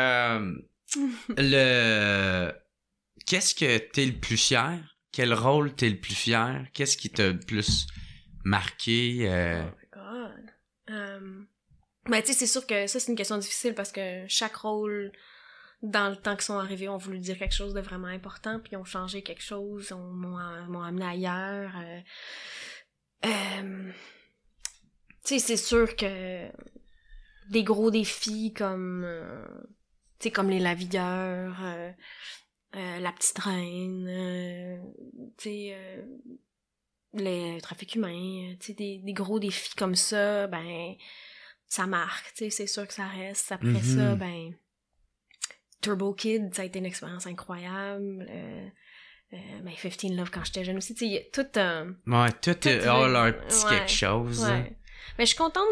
qu'est-ce que t'es le plus fier? Quel rôle t'es le plus fier? Qu'est-ce qui t'a le plus marqué? Oh my God. Ben, tu sais, c'est sûr que ça, c'est une question difficile parce que chaque rôle, dans le temps qu'ils sont arrivés, ont voulu dire quelque chose de vraiment important, puis ont changé quelque chose, m'ont amené ailleurs. Tu sais, c'est sûr que des gros défis comme, tu sais, comme les Lavigueurs, La Petite Reine, tu sais, les trafics humains, tu sais, des gros défis comme ça, ben... ça marque, tu sais, c'est sûr que ça reste. Après ça, ben, Turbo Kid, ça a été une expérience incroyable. Ben, 15 Love quand j'étais jeune aussi, tu sais, il y a tout leur petit quelque chose. Ouais. Mais je suis contente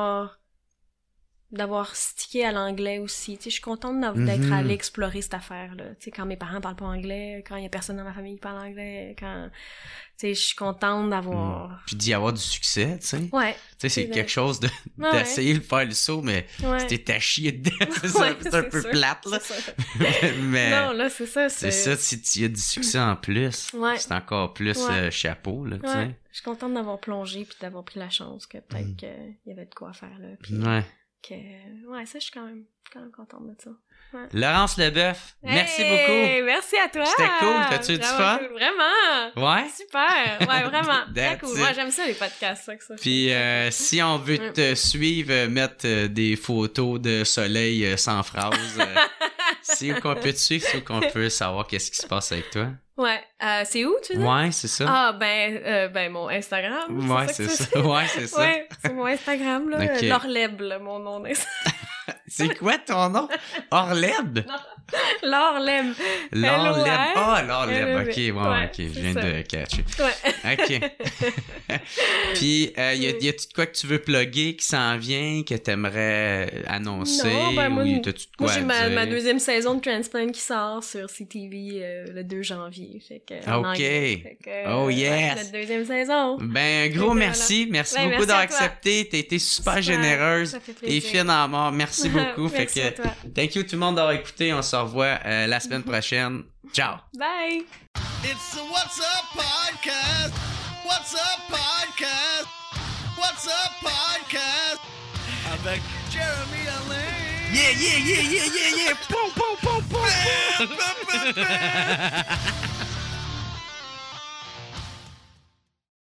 d'avoir stické à l'anglais aussi, tu sais, je suis contente d'être allée explorer cette affaire-là, tu sais, quand mes parents parlent pas anglais, quand il y a personne dans ma famille qui parle anglais, quand... Tu sais, je suis contente d'avoir... Puis d'y avoir du succès, tu sais. Ouais. Tu sais, c'est quelque chose d'essayer de faire le saut, mais c'était à chier dedans. C'est un peu plate, là. Mais... Non, là, c'est ça. C'est ça, si y a du succès en plus, c'est encore plus chapeau, là, tu sais. Je suis contente d'avoir plongé puis d'avoir pris la chance que peut-être qu'il y avait de quoi faire, là. Puis ça, je suis quand même contente de ça. Ouais. Laurence Leboeuf, merci beaucoup. Merci à toi. C'était cool. T'as-tu eu du fun? Cool. Vraiment. Ouais? Super. Ouais, vraiment. Très cool. Moi, j'aime ça, les podcasts. Ça. Puis, si on veut te suivre, mettre des photos de soleil sans phrase, C'est où qu'on peut te suivre, c'est où qu'on peut savoir qu'est-ce qui se passe avec toi. Ouais, c'est où, tu dis? Ouais, c'est ça. Ah, ben, mon Instagram. Ouais, c'est ça. Ouais, c'est ça. Ouais, c'est mon Instagram, là. Okay. L'Orleb, là, mon nom d'Instagram. C'est quoi ton nom? Orleb? L'Orleb. L'Orleb. Ah, l'Orleb. OK, bon, ouais, OK, je viens de catcher. Ouais. OK. Puis, y a-tu de quoi que tu veux plugger qui s'en vient, que t'aimerais annoncer? Non, ben moi, t'as-tu de quoi j'ai à dire? ma deuxième saison de Transplant qui sort sur CTV le 2 janvier. Fait que, OK. Fait que, Oh, yes. Notre deuxième saison. Ben, un gros merci. Merci beaucoup merci d'avoir accepté. T'as été super généreuse ça fait plaisir. et fine en mort. Merci beaucoup. Fait Merci à que, toi. thank you tout le monde d'avoir écouté. On se revoit la semaine prochaine. Ciao. Bye! It's the What's Up Podcast. What's Up Podcast. What's Up Podcast. Avec Jeremy Alain. Yeah, yeah, yeah, yeah, yeah, yeah. Poum, poum, poum, poum, poum.